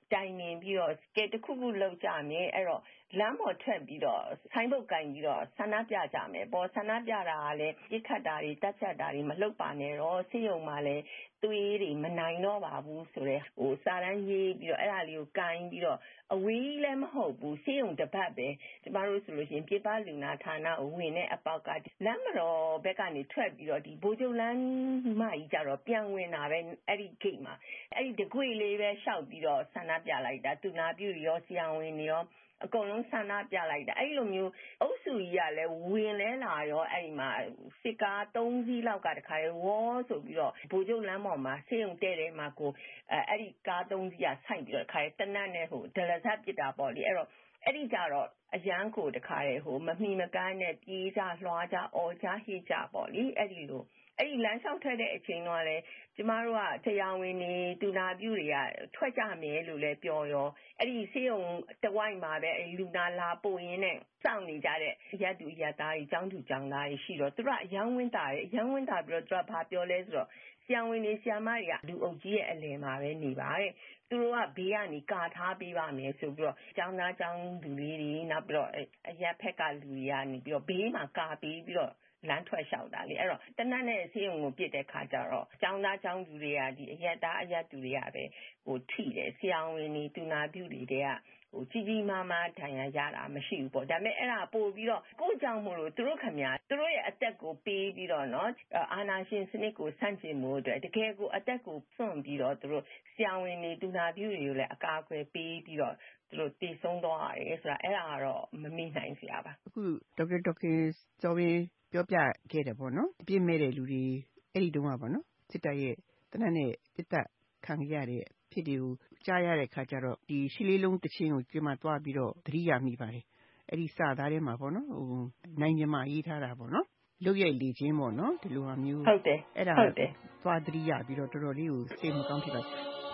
တိုင်ပင်ပြီးတော့ကဲတခုခုလုပ်ကြမယ်အဲ့တော့လမ်းပေါ်ထွက်ပြီးတော့ဆိုင်းဘုတ်ကင်ပြီးတော့ဆန္ဒပြကြမယ်ပေါ့ဆန္ဒပြတာကလည်းပြစ်ခတ်တာတွေတက်ချက်တာတွေမလုပ်ပါနဲ့တော့ဆေးရုံမှာလည်းသွေးတွေမနိုင်တော့ပါဘူးဆိုတော့ဟိုစာတန်းရေးပြီးတော့အဲ့ဒါလေးကိုကင်ပြီးတော့အဝေးလည်းမဟုတ်ဘူးဆေးရုံတစ်ပတ်ပဲကျမတို့ဆိုလို့ရှိရင်ပြပလူနာဌာနကိုဝင်တဲ့အပေါက်ကလမ်းမတော်ဘက်ကနေထွက်ပြီးတော့ဒီဘိုးကျုပ်လမ်းမကြီးကြတော့ပြန်ဝင်တာပဲအဲ့ဒီ gate မှာအဲ့ဒီတကွေလေးပဲရှောက်ပြီးတော့ဆန္ဒပြလိုက်တာသူနာပြုရောဆရာဝန်တွေရောအကုန်လုံးဆန္ဒပြလိုက်တာအဲ့လိုမျိုးအုပ်စုကြီးကလည်းဝင်လဲလာရောအဲ့ဒီမှာစစ်ကားသုံးစီးလောက်ကတခါလေဝေါ်ဆိုပြီးတော့ဘိုးကျုပ်လမ်းပေါ်မှာဆေးရုံတဲ့တဲ့မှာကိုအဲအဲ့ဒီကားသုံးစီးကဆိုက်ပြီးတော့တခါလေတနတ်နဲ့ဟိုဒလဇတ်ပစ်တာပေါ့လေအဲ့တော့အဲ့ဒီကြတော့အရန်ကိုတခါလေဟိုမမီမကန်းနဲ့ပြေးကြလွှားကြအော်ကြဟိကြပေါ့လေအဲ့ဒီလိုအဲ့ဒီလမ်းလျှောက်ထွက်တဲ့အချိန်တော့လေကျမတို့ကဆရာဝန်တွေတူနာပြုတွေကထွက်ကြမယ်လို့လည်းပြောရောအဲ့ဒီဆေးရုံတဝိုက်မှာပဲအဲ့လူနာလာပို့ရင်းနဲ့စောင့်နေကြတဲ့ရက်တူရက်သားတွေចောင်းသူចောင်းသားတွေရှိတော့သူတို့ကအယမ်းဝင်းတာတယ်အယမ်းဝင်းတာပြီးတော့သူကဘာပြောလဲဆိုတော့ဆရာဝန်တွေဆရာမတွေကလူအုပ်ကြီးရဲ့အလယ်မှာပဲနေပါတဲ့သူတို့ကဘေးကနေကာထားပေးပါမယ်ဆိုပြီးတော့ចောင်းသားចောင်းသူလေးတွေနောက်ပြီးတော့အရက်ဖက်ကလူတွေကနေပြီးတော့ဘေးမှာကာပေးပြီးတော့လမ်းထွက်လျှောက်တာလေအဲ့တော့တနတ်နဲ့ဆေးရုံကိုပြစ်တဲ့ခါကျတော့ចောင်းသားចောင်းသူတွေကဒီအရက်သားအရက်သူတွေကပဲဟိုထိတယ်ဆရာဝန်တွေတူနာပြုတွေကဟိုကြီးကြီးမားမားဒဏ်ရာရတာမရှိဘူးပေါ့ဒါပေမဲ့အဲ့ဒါပို့ပြီးတော့ကိုယ့်ကြောင့်မို့လို့သူတို့ခင်ဗျာသူတို့ရဲ့အသက်ကိုပေးပြီးတော့เนาะအာနာရှင်စနစ်ကိုဆန့်ကျင်မှုအတွက်တကယ်ကိုအသက်ကိုစွန့်ပြီးတော့သူတို့ဆရာဝန်တွေတူနာပြုတွေကိုလည်းအကာအကွယ်ပေးပြီးတော့သူတို့တည်ဆုံးသွားရတယ်ဆိုတာအဲ့ဒါကတော့မမိနိုင်စရာပါအခုဒေါက်တာဒေါက်ကင်ကျော်ရင်ပြောပြခဲ့တယ်ပေါ့နော်အပြစ်မဲ့တဲ့လူတွေအဲ့ဒီတုန်းကပေါ့နော်စစ်တပ်ရဲ့တနက်နဲ့ပြစ်တက်ခံရတဲ့ဖြစ်တွေကိုကြားရတဲ့ခါကျတော့ဒီရှစ်လေးလုံးတခြင်းကိုကြွမှသွားပြီးတော့သတိရမိပါတယ်အဲ့ဒီစာသားထဲမှာပေါ့နော်ဟိုနိုင်ကြမှာရေးထားတာပေါ့နော်လုတ်ရိုက်လေခြင်းပေါ့နော်ဒီလိုဟာမျိုးဟုတ်တယ်အဲ့ဒါဟုတ်တယ်သွားသတိရပြီးတော့တော်တော်လေးကိုစိတ်မကောင်းဖြစ်ပါ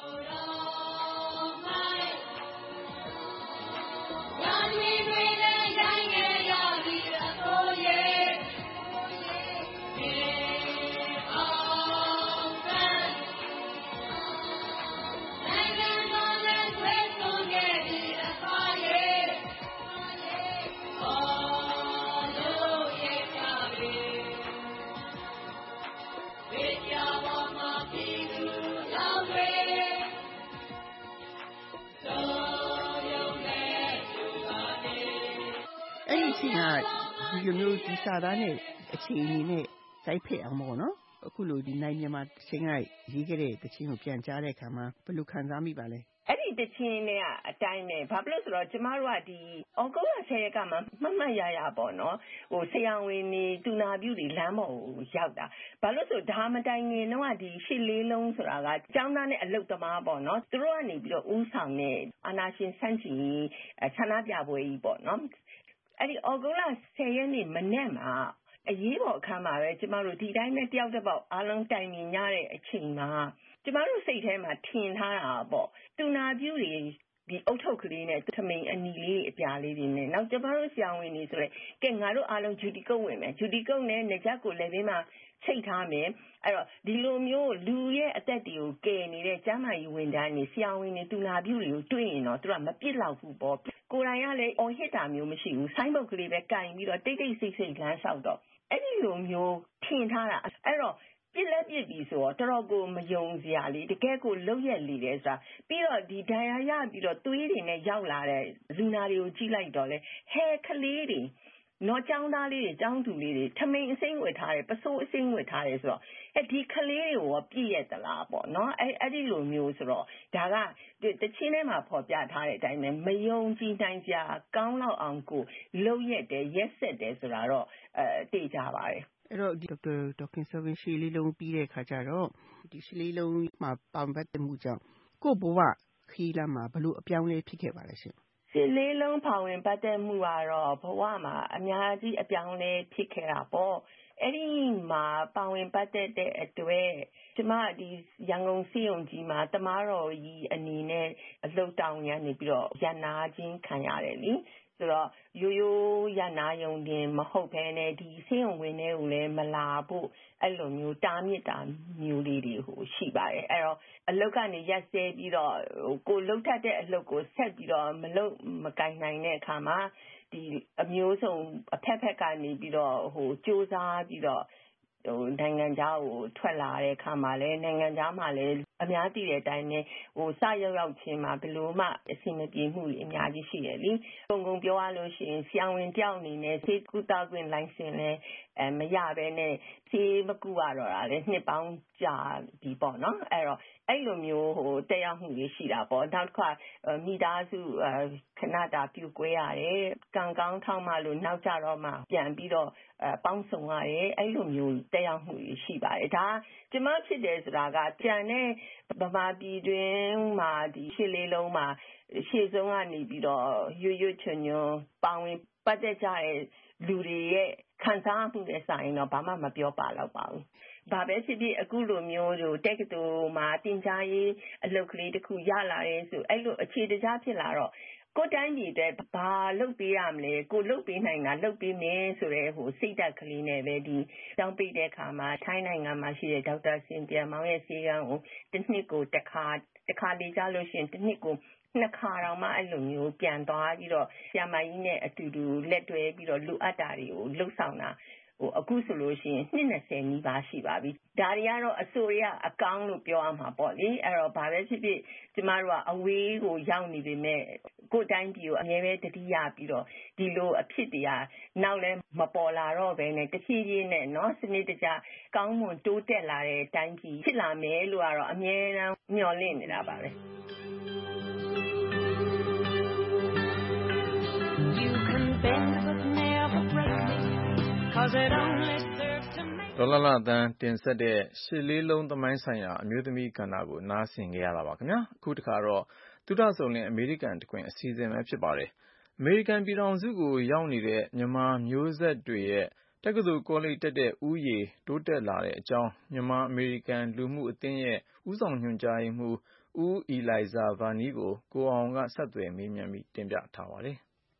ဒီလိုမျိုးဒီစာသားနဲ့အခြေအနေနဲ့စိုက်ဖက်အောင်ပေါ့နော်အခုလိုဒီနိုင်မြန်မာတခြင်းကရေးခဲ့တဲ့တခြင်းကိုပြန်ကြားတဲ့အခါမှာဘယ်လိုခံစားမိပါလဲအဲ့ဒီတခြင်းနဲ့အတိုင်းပဲဘာဖြစ်လို့ဆိုတော့ကျမတို့ကဒီဩဂုတ်လဆယ်ရက်ကမှမှတ်မှတ်ရရပေါ့နော်ဟိုဆရာဝန်တွေတူနာပြုတွေလမ်းပေါ်ကိုရောက်တာဘာလို့ဆိုဒါမတိုင်ခင်တော့ဒီရှစ်လေးလုံးဆိုတာကကျောင်းသားနဲ့အလုပ်သမားပေါ့နော်သူတို့ကနေပြီးတော့ဥဆောင်တဲ့အာနာရှင်စန့်ကျင်ဆန္ဒပြပွဲကြီးပေါ့နော်အဲ့ဒီဩဂုတ်လဆယ်ရက်နေ့မနေ့မှာအရေးပေါ်အခမ်းမှာပဲကျမတို့ဒီတိုင်းနဲ့တယောက်တစ်ပေါက်အားလုံးတိုင်မြင်ရတဲ့အချိန်မှာကျမတို့စိတ်ထဲမှာထင်ထားတာပေါ့တူနာပြုတွေဒီအုတ်ထုတ်ကလေးနဲ့ထမိန်အနီလေးအပြာလေးတွေနဲ့နောက်ကျမတို့ဆရာဝန်တွေဆိုရဲကဲငါတို့အားလုံးဂျူတီကုတ်ဝင်မယ်ဂျူတီကုတ်နဲ့နေချက်ကိုလည်းဘေးမှာချိတ်ထားမယ်အဲ့တော့ဒီလိုမျိုးလူရဲ့အသက်တွေကိုကယ်နေတဲ့ကျန်းမာရေးဝန်ထမ်းတွေဆရာဝန်တွေတူနာပြုတွေကိုတွေ့ရင်တော့သူကမပြစ်လောက်ဘူးပေါ့ကိုယ်တိုင်ကလည်းအော်ဟစ်တာမျိုးမရှိဘူးဆိုင်းဘုတ်ကလေးပဲကင်ပြီးတော့တိတ်တိတ်ဆိတ်ဆိတ်လမ်းလျှောက်တော့အဲ့ဒီလိုမျိုးထင်ထားတာအဲ့တော့ပြစ်လက်ပြစ်ပြီးဆိုတော့တော်တော်ကိုမယုံစရာလေးတကယ်ကိုလုံရက်လေတယ်ဆိုတာပြီးတော့ဒီဒဏ်ရာရပြီးတော့သွေးတွေနဲ့ရောက်လာတဲ့လူနာတွေကိုကြည့်လိုက်တော့လေဟဲကလေးတွေနော်ចောင်းသားလေးတွေចောင်းသူလေးတွေထမိန်အစိမ့်ဝတ်ထားတယ်ပစိုးအစိမ့်ဝတ်ထားတယ်ဆိုတော့အဲဒီကလေးတွေကိုပြည့်ရတလားပေါ့နော်အဲအဲ့ဒီလိုမျိုးဆိုတော့ဒါကတချင်းထဲမှာဖော်ပြထားတဲ့အတိုင်းပဲမယုံကြည်နိုင်ကြကောင်းလောက်အောင်ကိုလုံရက်တယ်ရက်ဆက်တယ်ဆိုတာတော့အဲသိကြပါတယ်အဲ့တော့ဒီဒေါက်တာဒေါက်ခင်ဆော်ဝင်ရှီလေးလုံးပြီးတဲ့ခါကျတော့ဒီရှီလေးလုံးမှာပေါင်ပတ်တဲ့မှုကြောင့်ကို့ဘဝခီးလာမှာဘလို့အပြောင်းလဲဖြစ်ခဲ့ပါလဲရှင်ရှစ်လေးလုံးပါဝင်ပတ်သက်မှုကတော့ဘဝမှာအများကြီးအပြောင်းလဲဖြစ်ခဲ့တာပေါ့အဲ့ဒီမှာပါဝင်ပတ်သက်တဲ့အတွက်ကျမဒီရန်ကုန်စီယုံကြီးမှာတမားတော်ကြီးအနေနဲ့အလှုပ်တောင်းရနေပြီးတော့ရန်နာခြင်းခံရတယ်လी ဆိုတော့ရိုးရိုးရနာယုံတင်မဟုတ်ဘဲနဲ့ဒီဆေးရုံဝင်တဲ့ကိုလည်းမလာဖို့အဲ့လိုမျိုးတားမြစ်တာမျိုးလေးတွေဟိုရှိပါတယ်အဲ့တော့အလုပ်ကနေရက်စဲပြီးတော့ကိုလှုပ်ထက်တဲ့အလုပ်ကိုဆက်ပြီးတော့မလုပ်မကင်နိုင်တဲ့အခါမှာဒီအမျိုးစုံအဖက်ဖက်ကနေပြီးတော့ဟိုစူးစမ်းပြီးတော့ဟိုနိုင်ငံခြားကိုထွက်လာတဲ့အခါမှာလည်းနိုင်ငံခြားမှာလည်းအများသိတဲ့အတိုင်းနဲ့ဟိုစရောက်ရောက်ချင်းမှာဘယ်လိုမှအဆင်မပြေမှုတွေအများကြီးရှိတယ်လीပုံကုန်ပြောရလို့ရှိရင်ဆရာဝန်တယောက်အနေနဲ့ဆေးကုသခွင့်လိုင်စင်လည်းအဲမရဘဲနဲ့ဆေးမကူရတော့တာလည်းနှစ်ပေါင်းကြာပြီပေါ့နော်အဲ့တော့အဲ့လိုမျိုးဟိုတက်ရောက်မှုတွေရှိတာပေါ့နောက်တစ်ခါမိသားစုခဏတာပြူကွဲရတယ်ကံကောင်းထောက်မှလို့နောက်ကြတော့မှပြန်ပြီးတော့အပေါင်းဆောင်ရတယ်အဲ့လိုမျိုးတက်ရောက်မှုတွေရှိပါတယ်ဒါကျမဖြစ်တယ်ဆိုတာကကြံတဲ့ဗမာပြည်တွင်မှာဒီရှစ်လေးလုံးမှာရှေ့ဆုံးကနေပြီးတော့ရွရွချွညွန်ပေါင်းဝင်ပတ်သက်ကြတဲ့လူတွေရဲ့ခံစားမှုနဲ့ဆိုင်တော့ဘာမှမပြောပါတော့ပါဘူးဘာပဲဖြစ်ဖြစ်အခုလိုမျိုးတို့တက္ကသိုလ်မှာတင်ကြားရေးအလုပ်ကလေးတစ်ခုရလာတယ်ဆိုအဲ့လိုအခြေတကြားဖြစ်လာတော့ကိုတိုင်းပြည်တဲ့ဘာလုပ်ပေးရမလဲကိုလုပ်ပေးနိုင်တာလုပ်ပေးမယ်ဆိုတဲ့ဟိုစိတ်ဓာတ်ကလေးနဲ့ပဲဒီတောင်းပေးတဲ့အခါမှာထိုင်းနိုင်ငံမှာရှိတဲ့ဒေါက်တာစင်ပြန်မောင်ရဲ့ဆေးကန်းကိုတစ်နှစ်ကိုတစ်ခါတစ်ခါလေးကြလို့ရှိရင်တစ်နှစ်ကိုနှစ်ခါတော့မှအဲ့လိုမျိုးပြန်သွားပြီးတော့ဆရာမကြီးနဲ့အတူတူလက်တွဲပြီးတော့လူအပ်တာတွေကိုလှုပ်ဆောင်တာဟိုအခုဆိုလို့ရှိရင်နှစ်၂၀နီးပါးရှိပါပြီဒါတွေကတော့အစိုးရအကောင်းလို့ပြောရမှာပေါ့လေအဲ့တော့ဘာပဲဖြစ်ဖြစ်ကျမတို့ကအဝေးကိုရောက်နေပေမဲ့ကိုယ်တိုင်းပြည်ကိုအမြဲပဲတတိယပြီးတော့ဒီလိုအဖြစ်တရားနောက်လဲမပေါ်လာတော့ဘဲနဲ့တဖြည်းဖြည်းနဲ့เนาะစနစ်တကျကောင်းမွန်တိုးတက်လာတဲ့တိုင်းပြည်ဖြစ်လာမယ်လို့ကတော့အမြဲတမ်းမျှော်လင့်နေတာပါပဲဒေါ်လာလာတန်းတင်ဆက်တဲ့ရှစ်လေးလုံးသမိုင်းဆိုင်ရာအမျိုးသမီးကဏ္ဍကိုနားဆင်ကြရတာပါခင်ဗျာအခုတခါတော့သုဒဆုံလင်အမေရိကန်တခွင်အစီအစဉ်ပဲဖြစ်ပါတယ်အမေရိကန်ပြည်ထောင်စုကိုရောက်နေတဲ့မြန်မာမျိုးဆက်တွေရဲ့တက္ကသိုလ်ကောလိပ်တက်တဲ့ဦးရေတိုးတက်လာတဲ့အကြောင်းမြန်မာအမေရိကန်လူမှုအသင်းရဲ့ဦးဆောင်ညွှန်ကြားရေးမှူးဦးအီလိုက်ဇာဗာနီးကိုကိုအောင်ကဆက်သွယ်မေးမြန်းပြီးတင်ပြထားပါတယ်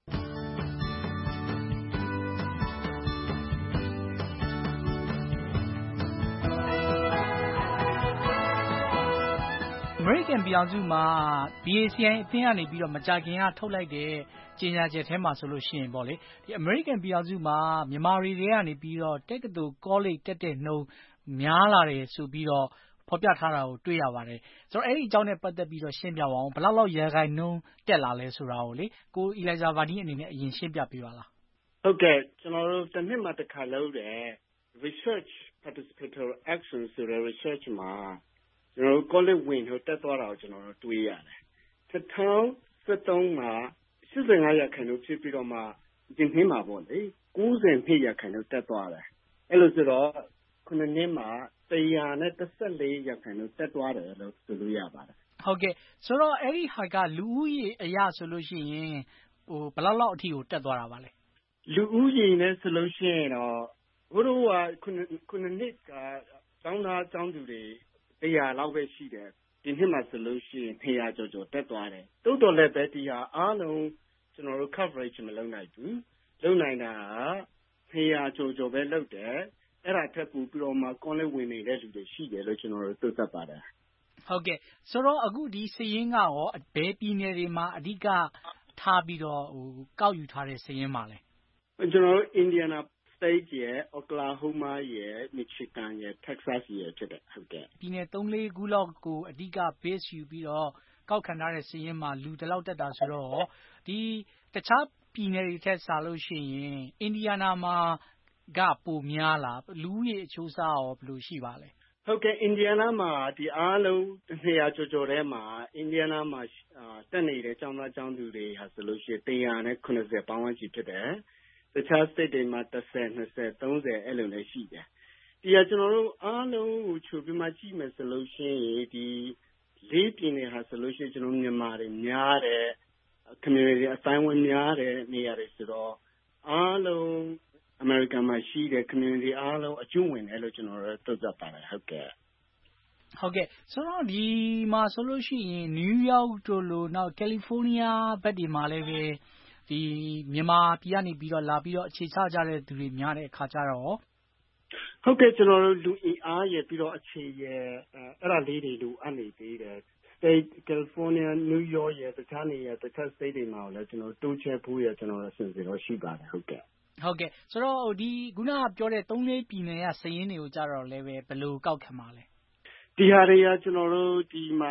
အမေရိကန်ပြည်အောင်စုမှာ ဘီ အေ စီ အိုင် အသင်းကနေပြီးတော့မကြခင်ကထုတ်လိုက်တဲ့ကြေညာချက်ထဲမှာဆိုလို့ရှိရင်ပေါ့လေဒီအမေရိကန်ပြည်အောင်စုမှာမြန်မာတွေတွေကနေပြီးတော့တက္ကသိုလ်ကောလိပ်တက်တဲ့နှုန်းများလာတယ်ဆိုပြီးတော့ဖော်ပြထားတာကိုတွေ့ရပါတယ်ဆိုတော့အဲ့ဒီအကြောင်းနဲ့ပတ်သက်ပြီးတော့ရှင်းပြပါအောင်ဘယ်လောက်လောက်ရာခိုင်နှုန်းတက်လာလဲဆိုတာကိုလေကိုအီလိုက်ဇာဗာနီအနေနဲ့အရင်ရှင်းပြပေးပါလားဟုတ်ကဲ့ကျွန်တော်တို့တစ်နှစ်မှတစ်ခါလုပ်တဲ့ research participatory action ဆိုတဲ့ research မှာကျွန်တော်တို့ college ဝင်ထုတ်တက်သွားတာကိုကျွန်တော်တို့တွေးရတယ်၂၀၁၃မှာ၈၅ရာခိုင်နှုန်းဖြစ်ပြီးတော့မှဒီနှစ်မှာပေါ့လေ၉၂ရာခိုင်နှုန်းတက်သွားတယ်အဲ့လိုဆိုတော့ခုနှစ်မှာ၁၁၄ရာခိုင်နှုန်းတက်သွားတယ်လို့ဆိုလို့ရပါတယ်ဟုတ်ကဲ့ဆိုတော့အဲ့ဒီဟာကလူဦးရေအရဆိုလို့ရှိရင်ဟိုဘယ်လောက်လောက်အထိကိုတက်သွားတာပါလဲလူဦးရေနဲ့ဆိုလို့ရှိရင်တော့ဘို့တို့ကခုခုနှစ်ကကျောင်းသားကျောင်းသူတွေတရာလောက်ပဲရှိတယ်ဒီနှစ်မှာဆိုလို့ရှိရင်၂ရာကျော်ကျော်တက်သွားတယ်တိုးတော်လည်းပဲဒီဟာအားလုံးကျွန်တော်တို့ coverage မလုပ်နိုင်ဘူးလုပ်နိုင်တာက၂ရာကျော်ကျော်ပဲလုပ်တယ်အဲ့ဒါထက်ပိုပြီးတော့မှ college ဝင်နေတဲ့လူတွေရှိတယ်လို့ကျွန်တော်တို့သိသက်ပါတယ်ဟုတ်ကဲ့ဆိုတော့အခုဒီစည်ရင်းကရောဘယ်ပြည်နယ်တွေမှာအဓိကထားပြီးတော့ဟိုကောက်ယူထားတဲ့စည်ရင်းမှာလဲကျွန်တော်တို့ Indiana State ရဲ့ Oklahoma ရဲ့ Michigan ရဲ့ Texas ရဲ့ဖြစ်တယ်ဟုတ်ကဲ့ပြည်နယ်၃၄ခုလောက်ကိုအဓိက base ယူပြီးတော့ကောက်ခံထားတဲ့စည်ရင်းမှာလူတလောက်တက်တာဆိုတော့ဒီတခြားပြည်နယ်တွေထက်စားလို့ရှိရင်အင်ဒီယာနာမှာကပိုများလားလူဦးရေအချိုးအစားရောဘယ်လိုရှိပါလဲဟုတ်ကဲ့အင်ဒီယာနာမှာဒီအားလုံး၂ရာကျော်ကျော်ထဲမှာအင်ဒီယာနာမှာတက်နေတဲ့ကျောင်းသားကျောင်းသူတွေဟာဆိုလို့ရှိရင်၁၇၀ပတ်ဝန်းကျင်ဖြစ်တယ်တခြား state တွေမှာ၁၀ ၂၀ ၃၀အဲ့လိုလည်းရှိတယ်ဒီကကျွန်တော်တို့အားလုံးကိုချုပ်ပြီးမှကြည့်မယ်ဆိုလို့ရှိရင်ဒီလေးပြည်နယ်ဟာဆိုလို့ရှိရင်ကျွန်တော်မြန်မာတွေများတယ် community အတိုင်းဝင်များတယ်နေရာတွေဆိုတော့အားလုံး American မှာရှိတဲ့ community အားလုံးအကျုံးဝင်တယ်လို့ကျွန်တော်တို့သိကြပါတယ်ဟုတ်ကဲ့ဟုတ်ကဲ့ဆိုတော့ဒီမှာဆိုလို့ရှိရင်နယူးယောက်တို့လိုနောက်ကယ်လီဖိုးနီးယားဘက်ဒီမှာလည်းပဲဒီဒီမြန်မာပြည်ကနေပြီးတော့လာပြီးတော့အခြေချကြတဲ့သူတွေများတဲ့အခါကျတော့ဟုတ်ကဲ့ကျွန်တော်တို့လူအင်အားရပြီးတော့အခြေရအဲ့ဒါလေးတွေလိုအပ်နေသေးတယ် State California New York ရတခြားနေရတခြား state တွေမှာလည်းကျွန်တော်တိုးချဲ့ဖို့ရကျွန်တော်အစီအစဉ်တော့ရှိပါတယ်ဟုတ်ကဲ့ဟုတ်ကဲ့ဆိုတော့ဒီခုနကပြောတဲ့သုံးလေးပြည်နယ်ကစရင်းတွေကိုကြတော့လည်းပဲဘယ်လိုကောက်ခံပါလဲဒီဟာတွေကကျွန်တော်တို့ဒီမှာ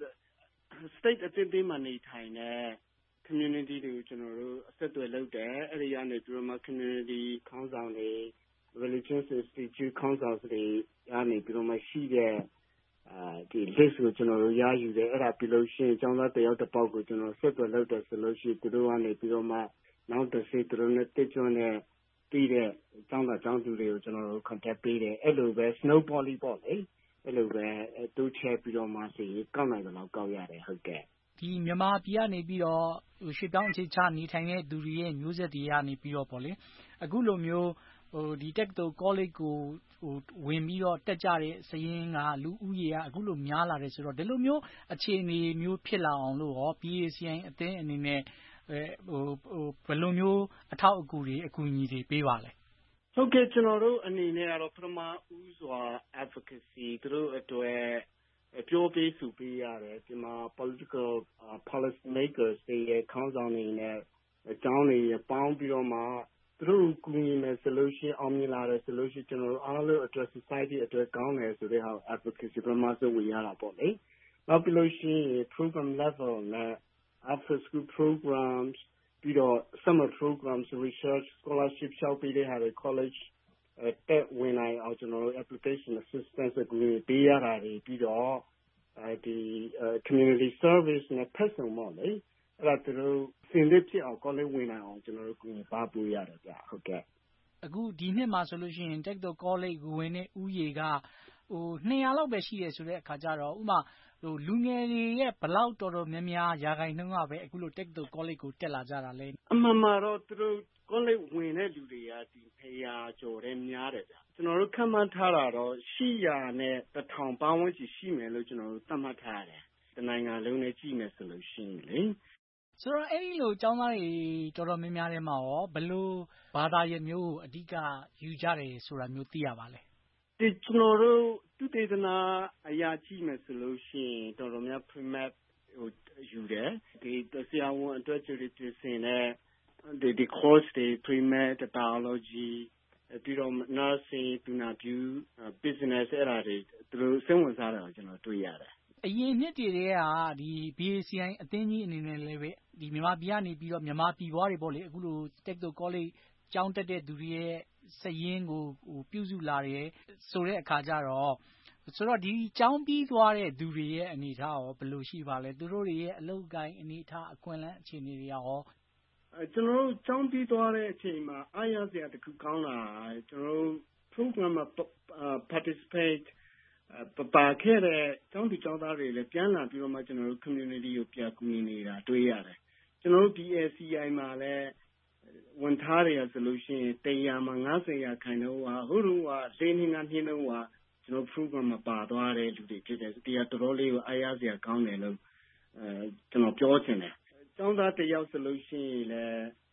state အသစ်တွေမှာနေထိုင်တဲ့ community တွေကိုကျွန်တော်တို့အဆက်အသွယ်လုပ်တယ်အဲ့ဒီကနေပြီးတော့မှ community ခေါင်းဆောင်တွေ religious institute ခေါင်းဆောင်တွေကနေပြီးတော့မှရှိတဲ့အာဒီ list ကိုကျွန်တော်တို့ရယူတယ်အဲ့ဒါပြီးလို့ရှိရင်ကျောင်းသားတယောက်တစ်ပေါက်ကိုကျွန်တော်ဆက်သွယ်လုပ်တယ်ဆိုလို့ရှိရင်သူတို့ကနေပြီးတော့မှနောက်တစ်စိတ်သူတို့နဲ့တိကျတဲ့ပြီးတဲ့ကျောင်းသားကျောင်းသူတွေကိုကျွန်တော်တို့ contact ပေးတယ်အဲ့လိုပဲ snowball ပေါ့လေအဲ့လိုပဲတိုးချဲ့ပြီးတော့မှစီကောက်နိုင်တယ်လို့ကောက်ရတယ်ဟုတ်ကဲ့ဒီမြန်မာပြည်ကနေပြီးတော့ရွှေတောင်းအခြေချနေထိုင်တဲ့သူတွေရဲ့မျိုးဆက်တွေကနေပြီးတော့ပေါ့လေအခုလိုမျိုးဟိုဒီတက္ကသိုလ် college ကိုဟိုဝင်ပြီးတော့တက်ကြတဲ့စရင်းကလူဦးရေကအခုလိုများလာတယ်ဆိုတော့ဒီလိုမျိုးအခြေအနေမျိုးဖြစ်လာအောင်လို့ရော B A C I အသင်းအနေနဲ့အဲဟိုဟိုဘယ်လိုမျိုးအထောက်အကူတွေအကူအညီတွေပေးပါလဲဟုတ်ကဲ့ကျွန်တော်တို့အနေနဲ့ကတော့ပထမဦးစွာ advocacy သူတို့အတွက်ပြောပေးစုပေးရတယ်ဒီမှာ political uh, policy makers တွေရဲ့ခေါင်းဆောင်တွေနဲ့အကြောင်းတွေပေါင်းပြီးတော့မှသူတို့ကူညီမယ် solution အောင်မြင်လာတဲ့ solution ကျွန်တော်တို့အားလုံးအတွက် society အတွက်ကောင်းတယ်ဆိုတဲ့ဟာ advocacy ပထမဆုံးဝင်ရတာပေါ့လေနောက်ပြီးလို့ရှိရင် program level နဲ့ after school programs ပြီးတော့ summer programs research scholarship ရှောက်ပေးတဲ့ဟာတွေ college တက်ဝင်နိုင်အောင်ကျွန်တော်တို့ application assistance ကိုပေးရတာတွေပြီးတော့ဒီ community service နဲ့ဖက်ဆုံးပေါ့လေအဲ့ဒါသူတို့စင်လက်ဖြစ်အောင် college ဝင်နိုင်အောင်ကျွန်တော်တို့ကူညီပါပေးရတယ်ဗျဟုတ်ကဲ့အခုဒီနှစ်မှာဆိုလို့ရှိရင် Tech College ကိုဝင်တဲ့ဦးရေကဟိုနှစ်ရာလောက်ပဲရှိတယ်ဆိုတဲ့အခါကျတော့ဥမာဟိုလူငယ်တွေရဲ့ဘလောက်တော်တော်များများရာခိုင်နှုန်းကပဲအခုလို Tech College ကိုတက်လာကြတာလဲအမှန်မှာတော့သူတို့ college ဝင်တဲ့လူတွေကဒီနှစ်ရာကျော်တယ်များတယ်ဗျကျွန်တော်တို့ခန့်မှန်းထားတာတော့ရှစ်ရာနဲ့တစ်ထောင်ပေါင်းဝန်းကျင်ရှိမယ်လို့ကျွန်တော်တို့သတ်မှတ်ထားတယ်တနိုင်ငံလုံးနဲ့ကြည့်မယ်ဆိုလို့ရှိရင်လေဆိုတော့အဲ့ဒီလိုကျောင်းသားတွေတော်တော်များများထဲမှာရောဘယ်လိုဘာသာရပ်မျိုးကိုအဓိကယူကြတယ်ဆိုတာမျိုးသိရပါလဲဒီကျွန်တော်တို့သူတေသနာအရာကြည့်မယ်ဆိုလို့ရှိရင်တော်တော်များ pre-med ဟိုယူတယ်ဒီဆရာဝန်အတွက်ကြိုတင်စင်တဲ့ဒီဒီ course တွေ pre-med biology ပြီးတော့ nursing ပညာပြု business အဲ့ဒါတွေသူတို့စိတ်ဝင်စားတယ်ကျွန်တော်တွေ့ရတယ်အရင်နှစ်တည်းကဒီ B A C I အသင်းကြီးအနေနဲ့လည်းပဲဒီမြန်မာပြည်ကနေပြီးတော့မြန်မာပြည်ပွားတွေပေါ့လေအခုလိုတက္ကသိုလ် college ကျောင်းတက်တဲ့သူတွေရဲ့စရင်းကိုဟိုပြုစုလာတယ်ဆိုတဲ့အခါကျတော့ဆိုတော့ဒီကျောင်းပြီးသွားတဲ့သူတွေရဲ့အနေအထားရောဘယ်လိုရှိပါလဲသူတို့တွေရဲ့အလုပ်ကိုင်းအနေအထားအခွင့်အလမ်းအခြေအနေတွေရောကျွန်တော်တို့ကျောင်းပြီးသွားတဲ့အချိန်မှာအားရစရာတစ်ခုကောင်းလာကျွန်တော်တို့ program မှာ participate ပါခဲ့တဲ့ကျောင်းသူကျောင်းသားတွေလည်းပြန်လာပြီးတော့မှကျွန်တော်တို့ community ကိုပြန်ကူညီနေတာတွေ့ရတယ်ကျွန်တော်တို့ B A C I မှာလည်းဝန်ထားရဆိုလို့ရှိရင်တရာမှာ၅၀ရာခိုင်နှုန်းဟာဟိုလိုဟာလေးနှစ်ငါးနှစ်လုံးဟာကျွန်တော် program မှာပါသွားတဲ့လူတွေဖြစ်တယ်တရားတော်တော်လေးကိုအားရစရာကောင်းတယ်လို့အဲကျွန်တော်ပြောချင်တယ်ကျောင်းသားတယောက်ဆိုလို့ရှိရင်လည်း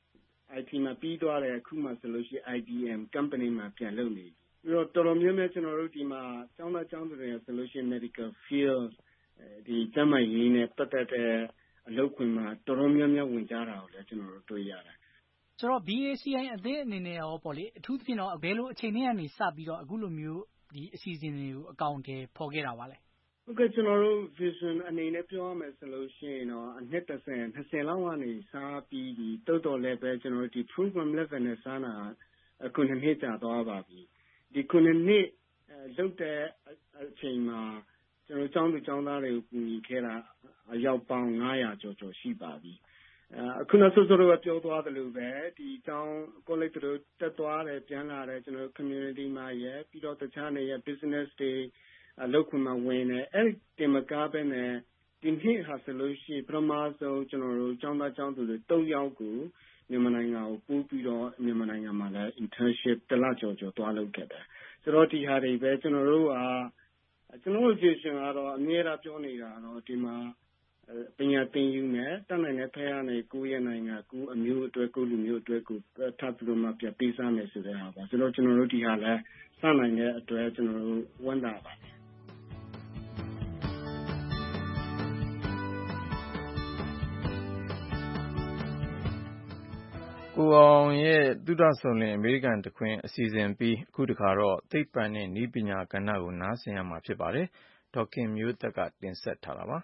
I T မှာပြီးသွားတယ်အခုမှဆိုလို့ရှိရင် I B M company မှာပြန်လုပ်နေပြီးတော့တော်တော်များများကျွန်တော်တို့ဒီမှာကျောင်းသားကျောင်းသူတွေဆိုလို့ရှိရင် medical field ဒီကျန်းမာရေးနဲ့ပတ်သက်တဲ့အလုပ်ခွင်မှာတော်တော်များများဝင်ကြတာကိုလည်းကျွန်တော်တို့တွေ့ရတယ်ဆိုတော့ B A C I အသင်းအနေနဲ့ရောပေါ့လေအထူးသဖြင့်တော့ဘယ်လိုအချိန်နဲ့ကနေစပြီးတော့အခုလိုမျိုးဒီအစီအစဉ်တွေကိုအကောင့်တွေဖော်ခဲ့တာပါလဲဟုတ်ကဲ့ကျွန်တော်တို့ vision အနေနဲ့ပြောရမယ်ဆိုလို့ရှိရင်တော့အနှစ်တစ်ဆယ်နှစ်ဆယ်လောက်ကနေစားပြီးဒီတော်တော်လည်းပဲကျွန်တော်တို့ဒီ program level နဲ့စားတာအခုနှစ်ကြာသွားပါပြီဒီခုနှစ်လုပ်တဲ့အချိန်မှာကျွန်တော်ကျောင်းသူကျောင်းသားတွေကိုကူညီခဲ့တာအယောက်ပေါင်းငါးရာကျော်ကျော်ရှိပါပြီအခုနောက်ဆုံးတော့ပြောသွားတယ်လို့ပဲဒီကျောင်း college တို့တက်သွားတယ်ပြန်လာတယ်ကျွန်တော် community မှာရပြီးတော့တခြားနေရ business တွေအလုပ်ခွင်မှာဝင်တယ်အဲ့ဒီတင်မကားပဲနဲ့ဒီနှစ်ဟာဆိုလို့ရှိရင်ပထမဆုံးကျွန်တော်တို့ကျောင်းသားကျောင်းသူတွေသုံးယောက်ကိုမြန်မာနိုင်ငံကိုပို့ပြီးတော့မြန်မာနိုင်ငံမှာလည်း internship တစ်လကျော်ကျော်သွားလုပ်ခဲ့တယ်ဆိုတော့ဒီဟာတွေပဲကျွန်တော်တို့ကကျွန်တော်တို့ vision ကတော့အများအားပြောနေတာတော့ဒီမှာပညာသင်ယူမယ်တတ်နိုင်တဲ့ဖက်ကနေကိုယ့်ရဲ့နိုင်ငံကိုယ်အမျိုးအတွက်ကိုယ်လူမျိုးအတွက်ကိုထပ်ပြီးတော့မှပြပေးစားမယ်ဆိုတဲ့ဟာပါကျွန်တော်ကျွန်တော်တို့ဒီဟာလဲစနိုင်တဲ့အတွက်ကျွန်တော်တို့ဝန်တာပါတယ်ကိုအောင်ရဲ့သုဒဆုံလင်အမေရိကန်တခွင်အစီအစဉ်ပြီးအခုတခါတော့သိပ္ပံနဲ့နည်းပညာကဏ္ဍကိုနားဆင်ရမှာဖြစ်ပါတယ်ဒေါက်ခင်မျိုးသက်ကတင်ဆက်ထားတာပါ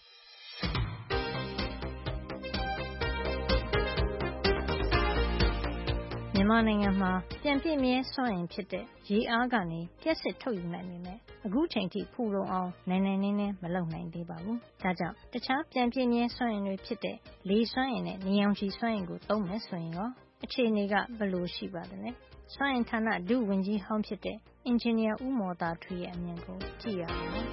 မြန်မာနိုင်ငံမှာပြန်ပြည့်မြဲစွမ်းအင်ဖြစ်တဲ့ရေအားကနေလျှပ်စစ်ထုတ်ယူနိုင်ပေမဲ့အခုချိန်ထိဖူလုံအောင်နိုင်နိုင်နေနေမလုပ်နိုင်သေးပါဘူး။ဒါကြောင့်တခြားပြန်ပြည့်မြဲစွမ်းအင်တွေဖြစ်တဲ့လေစွမ်းအင်နဲ့နေရောင်ခြည်စွမ်းအင်ကိုသုံးမယ်ဆိုရင်ရောအခြေအနေကဘယ်လိုရှိပါသလဲ။စွမ်းအင်ဌာနဒုဝန်ကြီးဟောင်းဖြစ်တဲ့အင်ဂျင်နီယာဦးမော်သာထွေးရဲ့အမြင်ကိုကြည့်ရအောင်။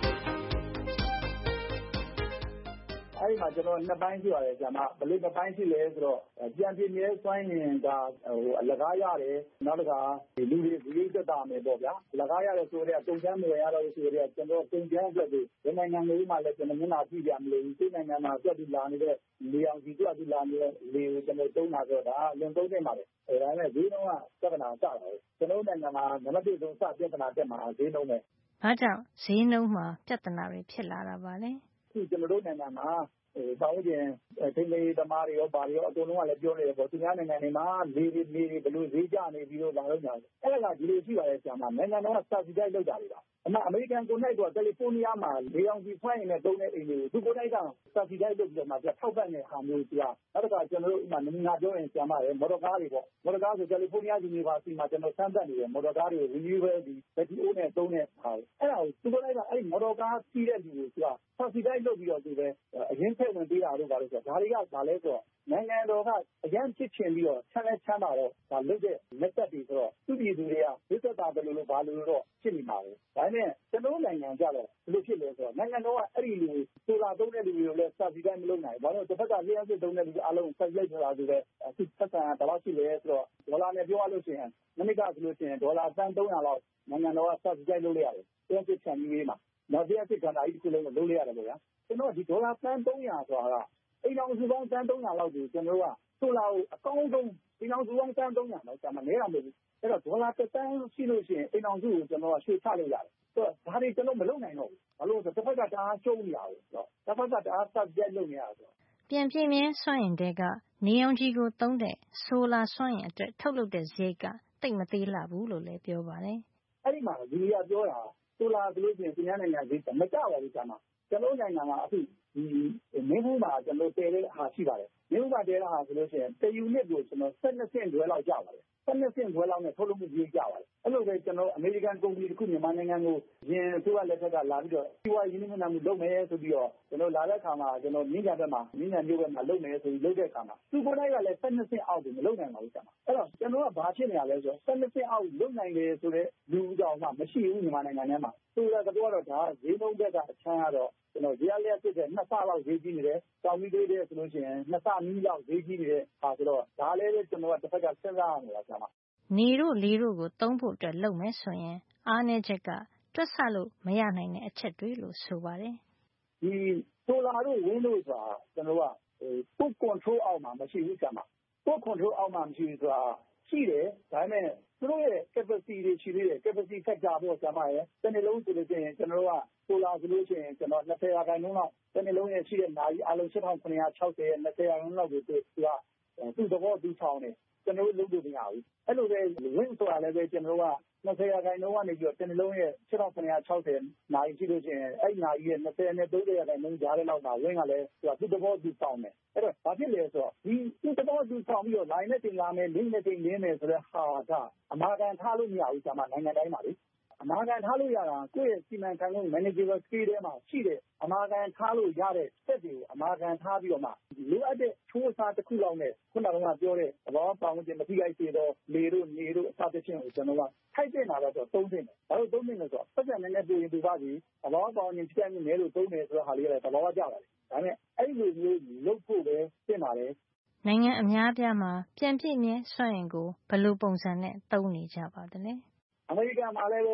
အဲ့ဒီမှာကျွန်တော်နှစ်ပိုင်းရှိပါတယ်ဆရာမဘယ်လိုနှစ်ပိုင်းရှိလဲဆိုတော့ပြန်ပြည့်မြဲစွမ်းအင်ကဟိုအလကားရတယ်နောက်တစ်ခါလူတွေဒီလိုသက်သာမယ်ပေါ့ဗျာအလကားရတယ်ဆိုတော့တုံချမ်းမရတော့ဆိုတော့ကျွန်တော်တုံချမ်းအတွက်ဒီနိုင်ငံလေးမှာလည်းကျွန်တော်မျက်နှာကြည့်ကြမလို့ဒီနိုင်ငံမှာပြတ်ပြီးလာနေတဲ့လေအောင်ကြီးပြတ်ပြီးလာနေတဲ့လေကိုကျွန်တော်တုံးတာဆိုတော့လွန်သုံးနေပါလေအဲဒါနဲ့ဈေးနှုန်းကပြဿနာကျတယ်ကျွန်တော်နိုင်ငံမှာနံပါတ်တစ်ဆုံးစပြဿနာတက်မှာဈေးနှုန်းပဲဘာကြောင့်ဈေးနှုန်းမှာပြဿနာတွေဖြစ်လာတာပါလဲအခုကျွန်တော်တို့နိုင်ငံမှာပေါင်းကျင်ထိန်းသိမ်းသမားတွေရောဗာတွေရောအကုန်လုံးကလည်းပြောနေတယ်ပေါ့သူများနိုင်ငံတွေမှာလေတွေလေတွေဘယ်လိုဈေးကျနေပြီးတော့လာလို့ညာအဲ့ဒါကဒီလိုရှိပါတယ်ဆရာမနိုင်ငံတော်ကစတီတိုက်လောက်တာတွေပါအမှအမေရိကန်ကိုနိုင်တော့ကယ်လီဖိုးနီးယားမှာလေအောင်ကြီးဖွင့်နေတဲ့တုံးတဲ့အိမ်တွေကိုသူကိုနိုင်ကစတီတိုက်လုပ်ပြီးတော့မှပြထောက်ပံ့တဲ့ဟာမျိုးကြီးကနောက်တစ်ခါကျွန်တော်တို့ဥမာနမူနာပြောရင်ဆရာမရဲ့မော်တော်ကားတွေပေါ့မော်တော်ကားဆိုကယ်လီဖိုးနီးယားယူနီဗာစီမှာကျွန်တော်စမ်းသပ်နေတယ်မော်တော်ကားတွေ renewable ဒီဘက်ထရီအိုးနဲ့တုံးတဲ့ဟာအဲ့ဒါကိုသူကိုနိုင်ကအဲ့ဒီမော်တော်ကားစီးတဲ့လူတွေသူကစတီတိုက်လုပ်ပြီးတော့သူပဲအရင်ထည့်ဝင်ပေးတာတို့ပါလို့ဆိုတော့ဒါတွေကဒါလဲဆိုတော့နိုင်ငံတော်ကအရန်ဖြစ်ချင်ပြီးတော့ချမ်းလဲချမ်းသာတော့ဒါလုပ်တဲ့လက်သက်တွေဆိုတော့သူပြည်သူတွေကဒုသက်တာဘယ်လိုလိုဘာလို့တော့ဖြစ်နေမှာလဲဒါနဲ့ကျွန်တော်နိုင်ငံကြတော့ဘယ်လိုဖြစ်လဲဆိုတော့နိုင်ငံတော်ကအဲ့ဒီလူဆိုလာသုံးတဲ့လူတွေကိုလည်းစတီတိုင်းမလုပ်နိုင်ဘာလို့တစ်ဖက်ကလျှက်စစ်သုံးတဲ့လူအလုံးဆက်လိုက်ဆိုတာဆိုတော့အခုသက်သာတာတော့ရှိလဲဆိုတော့ဒေါ်လာနဲ့ပြောရလို့ရှိရင်မနစ်ကဆိုလို့ရှိရင်ဒေါ်လာသန်းသုံးရာလောက်နိုင်ငံတော်ကစတီတိုင်းလုပ်လိုက်ရတယ်လျှက်စစ်ချန်ကြီးမှာနောက်လျှက်စစ်ကဏ္ဍကြီးတစ်ခုလုံးလုပ်လိုက်ရတယ်လို့ဗျာကျွန်တော်ဒီဒေါ်လာသန်းသုံးရာဆိုတာကအိမ်အောင်စုပေါင်းသန်းသုံးရာလောက်ကိုကျွန်တော်တို့ကဆိုလာကိုအကောင်းဆုံးအိမ်အောင်စုပေါင်းသန်းသုံးရာလောက်ကျမှနဲတာမဟုတ်ဘူးအဲ့တော့ဒေါ်လာတစ်သန်းရှိလို့ရှိရင်အိမ်အောင်စုကိုကျွန်တော်ကရွှေချလို့ရတယ်ဆိုတော့ဒါတွေကျွန်တော်မလုပ်နိုင်တော့ဘူးဘာလို့ဆိုတော့တစ်ဖက်ကတအားရှုံးနေရဘူးဆိုတော့တစ်ဖက်ကတအားဆက်ပြတ်လုပ်နေရဆိုတော့ပြန်ပြည့်မြဲစွမ်းအင်တွေကနေရောင်ခြည်ကိုသုံးတဲ့ဆိုလာစွမ်းအင်အတွက်ထုတ်လုပ်တဲ့ဈေးကတိတ်မသေးလှဘူးလို့လည်းပြောပါတယ်အဲ့ဒီမှာဒီကပြောတာဆိုလာဆိုလို့ရှိရင်သူများနိုင်ငံဈေးမကျပါဘူးကျမှကျွန်တော်နိုင်ငံမှာအခုဒီမင်းဘူးမှာကျွန်တော်တည်တဲ့ဟာရှိပါတယ်မင်းဘူးမှာတည်တဲ့ဟာဆိုလို့ရှိရင်တယူနစ်ကိုကျွန်တော်ဆယ်နှစ်ဆင့်တွဲလောက်ကျပါတယ်ဆယ်နှစ်ဆင့်တွဲလောက်နဲ့ထုတ်လုပ်မှုကြီးကျပါတယ်အဲ့လိုပဲကျွန်တော်အမေရိကန်ကုမ္ပဏီတစ်ခုမြန်မာနိုင်ငံကိုယင်သူကလက်ထက်ကလာပြီးတော့စီဝါရင်းနှီးမြှုပ်နှံမှုလုပ်မယ်ဆိုပြီးတော့ကျွန်တော်လာတဲ့အခါမှာကျွန်တော်မြင်းကြံဘက်မှာမြင်းကြံမျိုးဘက်မှာလုပ်မယ်ဆိုပြီးလုပ်တဲ့အခါမှာသူကိုယ်တိုင်ကလည်းဆယ်နှစ်ဆင့်အောက်ကိုမလုပ်နိုင်ပါဘူးကျမအဲ့တော့ကျွန်တော်ကဘာဖြစ်နေရလဲဆိုတော့ဆယ်နှစ်ဆင့်အောက်လုပ်နိုင်တယ်ဆိုတော့လူတောင်မှမရှိဘူးမြန်မာနိုင်ငံထဲမှာဆိုတော့ကတော့ဒါဈေးနှုန်းတက်ကအချမ်းကတော့ကျွန်တော်ရေလျက်ဖြစ်တဲ့နှစ်ဆလောက်ဈေးကြီးနေတယ်။တောင်မီသေးတဲ့ဆိုလို့ရှိရင်နှစ်ဆမီးလောက်ဈေးကြီးနေတဲ့ဟာဆိုတော့ဒါလည်းကျွန်တော်ကတစ်ဖက်ကစဉ်းစားရမှာဆရာမ။နေတို့လေတို့ကိုသုံးဖို့အတွက်လုပ်မယ်ဆိုရင်အားနည်းချက်ကတွက်ဆလို့မရနိုင်တဲ့အချက်တွေလို့ဆိုပါတယ်။ဒီဆိုလာတို့ဝင်းတို့ဆိုတာကျွန်တော်ကဟိုကို control အောက်မှာမရှိဘူးဆရာမ။ကို control အောက်မှာမရှိဘူးဆိုတာရှိတယ်ဒါပေမဲ့သူတို့ရဲ့ capacity တွေရှိသေးတယ် capacity factor ပေါ့ဆရာမရဲ့တနေ့လုံးဆိုလို့ရှိရင်ကျွန်တော်တို့ကဆိုလာဆိုလို့ရှိရင်ကျွန်တော်၂၀ရာခိုင်နှုန်းလောက်တနေ့လုံးရဲ့ရှိတဲ့နာရီအလုံးရှစ်ထောင်ခုနှစ်ရာ၆ဆယ်ရဲ့၂၀ရာခိုင်နှုန်းလောက်ကိုသူကသူ့သဘောသူဆောင်တယ်ကျွန်တော်တို့လုပ်လို့မရဘူးအဲ့လိုပဲဝင်းဆိုတာလည်းပဲကျွန်တော်တို့က၂၀ရာခိုင်နှုန်းကနေပြီးတော့တနေ့လုံးရဲ့ရှစ်ထောင်ခုနှစ်ရာ၆ဆယ်နာရီရှိလို့ရှိရင်အဲ့နာရီရဲ့၂၀နဲ့၃၀ရာခိုင်နှုန်းကြားတဲ့လောက်မှာဝင်းကလည်းသူကသူ့သဘောသူဆောင်တယ်အဲ့တော့ဘာဖြစ်လဲဆိုတော့ဒီသူ့သဘောသူဆောင်ပြီးတော့ line နဲ့တင်လာမယ် link နဲ့တင်နေမယ်ဆိုတဲ့ဟာကအမာခံထားလို့မရဘူးဆရာမနိုင်ငံတိုင်းမှာလေအမာခံထားလို့ရတာကိုယ့်ရဲ့စီမံခန့်ခွဲ manageable scale ထဲမှာရှိတဲ့အမာခံထားလို့ရတဲ့စက်တွေကိုအမာခံထားပြီးတော့မှလိုအပ်တဲ့ချိုးစားတစ်ခုလောက်နဲ့ခုနကပြောတဲ့သဘောပေါင်းခြင်းမထိခိုက်စေတော့လေတို့နေတို့အစသဖြင့်ကိုကျွန်တော်ကထိုက်တင်လာတော့သုံးတင်တယ်။ဘာလို့သုံးတင်လဲဆိုတော့ပတ်စံနဲ့နဲ့ပြင်ပြပါစီသဘောပေါင်းခြင်းထိခိုက်မှုနဲ့လို့သုံးတယ်ဆိုတော့ဟာလေးလည်းသဘောကျပါတယ်။ဒါပေမဲ့အဲ့လိုမျိုးလုပ်ဖို့ပဲပြင်ပါတယ်။နိုင်ငံအများပြားမှာပြန်ပြည့်မြဲစွမ်းအင်ကိုဘယ်လိုပုံစံနဲ့သုံးနေကြပါသလဲ။အမေရိကန်မှာလည်းဒီ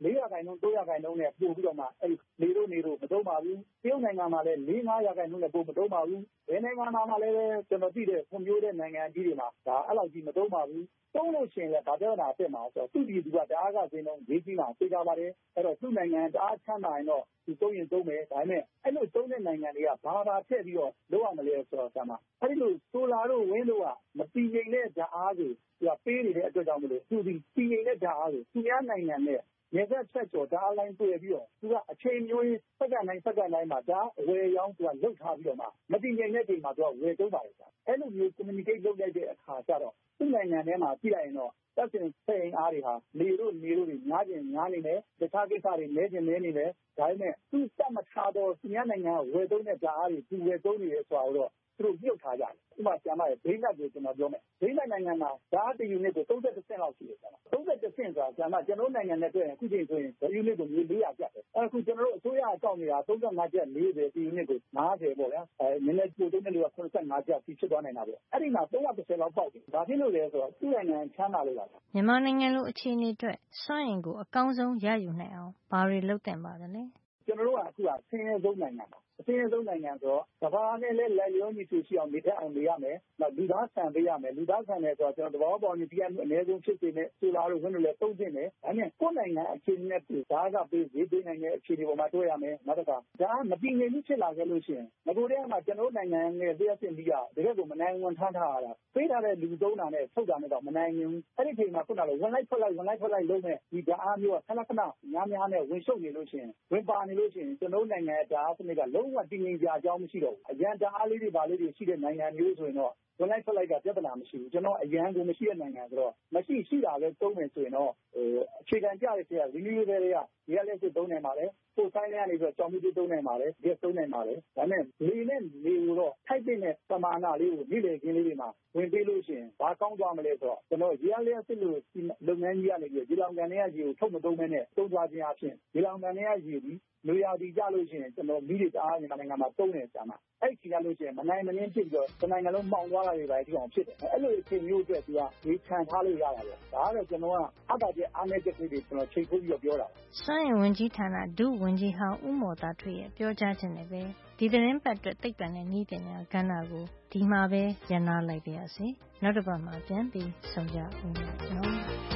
လေးရာခိုင်နှုန်းသုံးရာခိုင်နှုန်းနဲ့ပို့ပြီးတော့မှအဲ့နေလို့နေလို့မသုံးပါဘူးတရုတ်နိုင်ငံမှာလည်းလေးငါးရာခိုင်နှုန်းနဲ့ပို့မသုံးပါဘူးဘယ်နိုင်ငံမှာမှလည်းကျွန်တော်သိတဲ့ဖွံ့ဖြိုးတဲ့နိုင်ငံကြီးတွေမှာဒါအဲ့လောက်ကြီးမသုံးပါဘူးသုံးလို့ရှိရင်လည်းဒါပြောတာအစ်မှာဆိုတော့သူ့ပြည်သူကတအားကဈေးနှုန်းရေးကြီးမှာသိကြပါတယ်အဲ့တော့သူ့နိုင်ငံတအားချမ်းသာရင်တော့ဒီသုံးရင်သုံးမယ်ဒါပေမဲ့အဲ့လိုသုံးတဲ့နိုင်ငံတွေကဘာသာထည့်ပြီးတော့လုပ်ရမလဲဆိုတော့ဆရာမအဲ့ဒီလိုဆိုလာတို့ဝင်းတို့ကမတည်ငြိမ်တဲ့ဓာတ်အားကိုသူကပေးနေတဲ့အတွက်ကြောင့်မလို့သူဒီတည်ငြိမ်တဲ့ဓာတ်အားကိုသူများနိုင်ငံနဲ့နေသက်ဆက်ကျော်ဓာတ်အားလိုင်းတွေ့ပြီးတော့သူကအချိန်မျိုးစက္ကန့်တိုင်းစက္ကန့်တိုင်းမှာဓာတ်အဝယ်ရောင်းသူကလှုပ်ထားပြီးတော့မှမတည်ငြိမ်တဲ့ချိန်မှာသူကဝယ်သုံးပါတယ်ဆရာအဲ့လိုမျိုး communicate လုပ်လိုက်တဲ့အခါကျတော့သူ့နိုင်ငံထဲမှာကြည့်လိုက်ရင်တော့တပ်စင်စိတ်အားတွေဟာနေလို့နေလို့များကျင်များနေတယ်တခြားကိစ္စတွေလဲကျင်လဲနေတယ်ဒါပေမဲ့သူစက်မထားတော့သူများနိုင်ငံကဝယ်သုံးတဲ့ဓာတ်အားတွေသူဝယ်သုံးနေတယ်ဆိုတော့သူတို့ပြုတ်ထားကြတယ်ဥပမာဆရာမရဲ့ဒိန်းမတ်ကိုကျွန်တော်ပြောမယ်ဒိန်းမတ်နိုင်ငံမှာဓာတ်တစ်ယူနစ်ကိုသုံး၁၁ဆင့်လောက်ရှိတယ်ဆရာမသုံး၁၁ဆင့်ဆိုတာဆရာမကျွန်တော်နိုင်ငံနဲ့တွေ့ရင်အခုချိန်ဆိုရင်ဓာတ်ယူနစ်ကိုမျိုးလေးရာကျပ်တယ်အခုကျွန်တော်တို့အစိုးရအကောင့်နေတာသုံး၅ကျပ်၄၀တစ်ယူနစ်ကို၅၀ပေါ့ဗျာအဲနည်းနည်းပို့သုံးတဲ့လူက၇၅ကျပ်ဖြစ်သွားနိုင်တာပေါ့အဲ့ဒီမှာသုံး၁၀လောက်ပေါက်တယ်ဒါဖြစ်လို့လဲဆိုတော့သူ့နိုင်ငံချမ်းသာလို့ပါမြန်မာနိုင်ငံလိုအခြေအနေအတွက်စွမ်းအင်ကိုအကောင်းဆုံးရယူနိုင်အောင်ဘာတွေလုပ်သင့်ပါသလဲကျွန်တော်တို့ကအခုကဆင်းရဲဆုံးနိုင်ငံပါအဆင်းရဲဆုံးနိုင်ငံဆိုတော့ကမ္ဘာနဲ့လည်းလက်လျောညီထွေရှိအောင်နေတတ်အောင်နေရမယ်။နောက်လူသားဆန်ပေးရမယ်။လူသားဆန်တယ်ဆိုတော့ကျွန်တော်တဘာပေါ်နေပြန်အနည်းဆုံးဖြစ်စေနဲ့ဆိုလာလို့ဝင်လို့လည်းသုံးသင့်တယ်။ဒါနဲ့ကိုယ်နိုင်ငံအခြေအနေနဲ့ဓာတ်ကပေးဈေးပေးနိုင်တဲ့အခြေအနေပေါ်မှာတွေ့ရမယ်။နောက်တစ်ခါဓာတ်မတည်ငြိမ်မှုဖြစ်လာခဲ့လို့ရှိရင်ငကိုတည်းကကျွန်တော်နိုင်ငံနဲ့လျှက်စစ်ပြီးတာတကယ်ကိုမနိုင်ဝန်ထမ်းထားရတာပေးထားတဲ့လူသုံးတာနဲ့ထုတ်တာနဲ့တော့မနိုင်ဘူး။အဲ့ဒီချိန်မှာခုနကဝင်လိုက်ထွက်လိုက်ဝင်လိုက်ထွက်လိုက်လုံးမဲ့ဒီဓာတ်အားမျိုးကခဏခဏများများနဲ့ဝင်ရှုပ်နေလို့ရှိရင်ဝင်ပါနေလို့ရှိရင်ကျွန်တော်နိုင်ငံရဲ့ဓာတ်အားစနစ်ကလုံးဝတည်ငြိမ်ကြအကြောင်းမရှိတော့ဘူးအရန်ဓာတ်အားလေးတွေပါလေးတွေရှိတဲ့နိုင်ငံမျိုးဆိုရင်တော့ဝင်လိုက်ထွက်လိုက်ကပြဿနာမရှိဘူးကျွန်တော်အရန်ကိုမရှိတဲ့နိုင်ငံဆိုတော့မရှိရှိတာပဲသုံးမယ်ဆိုရင်တော့အခြေခံကြတဲ့ဆရာ renewable တွေကဒီကလည်းစစ်သုံးနိုင်ပါလေပို့ဆိုင်တွေကနေပြီးတော့ကြောင်မှုတွေသုံးနိုင်ပါလေဒီသုံးနိုင်ပါလေဒါနဲ့လေနဲ့လေကိုတော့ထိုက်တဲ့ပမာဏလေးကိုနေ့လေခင်းလေးတွေမှာဝင်ပေးလို့ရှိရင်ဘာကောင်းသွားမလဲဆိုတော့ကျွန်တော်ရေအားလျှက်စစ်လို့လုပ်ငန်းကြီးကနေပြီးဒီလောင်ကန်တွေကရေကိုထုတ်မသုံးမဲနဲ့သုံးသွားခြင်းအပြင်ဒီလောင်ကန်တွေကရေဒီလူရာဒီကြလို့ရှိရင်ကျွန်တော်မိတွေတအားမြန်မာနိုင်ငံမှာသုံးနေကြမှာအဲ့ဒီကြလို့ရှိရင်မနိုင်မနှင်းဖြစ်ပြီးတော့ဒီနိုင်ငံလုံးမှောင်သွားတာတွေပဲဒီအောင်ဖြစ်တယ်အဲ့လိုအချိန်မျိုးအတွက်သူကဒီခံထားလို့ရတာပဲဒါကတော့ကျွန်တော်ကအတားကျအားနည်းချက်တွေကျွန်တော်ချိန်ထုတ်ပြီးတော့ပြောတာစွမ်းအင်ဝန်ကြီးဌာနဒုဝန်ကြီးဟောင်းဦးမော်သားထွေရဲ့ပြောကြားခြင်းနဲ့ပဲဒီသတင်းပတ်အတွက်သိပ္ပံနဲ့နည်းပညာကဏ္ဍကိုဒီမှာပဲရန်နာလိုက်ပါရစေနောက်တစ်ပတ်မှာပြန်ပြီးဆုံကြဦးမယ်နော်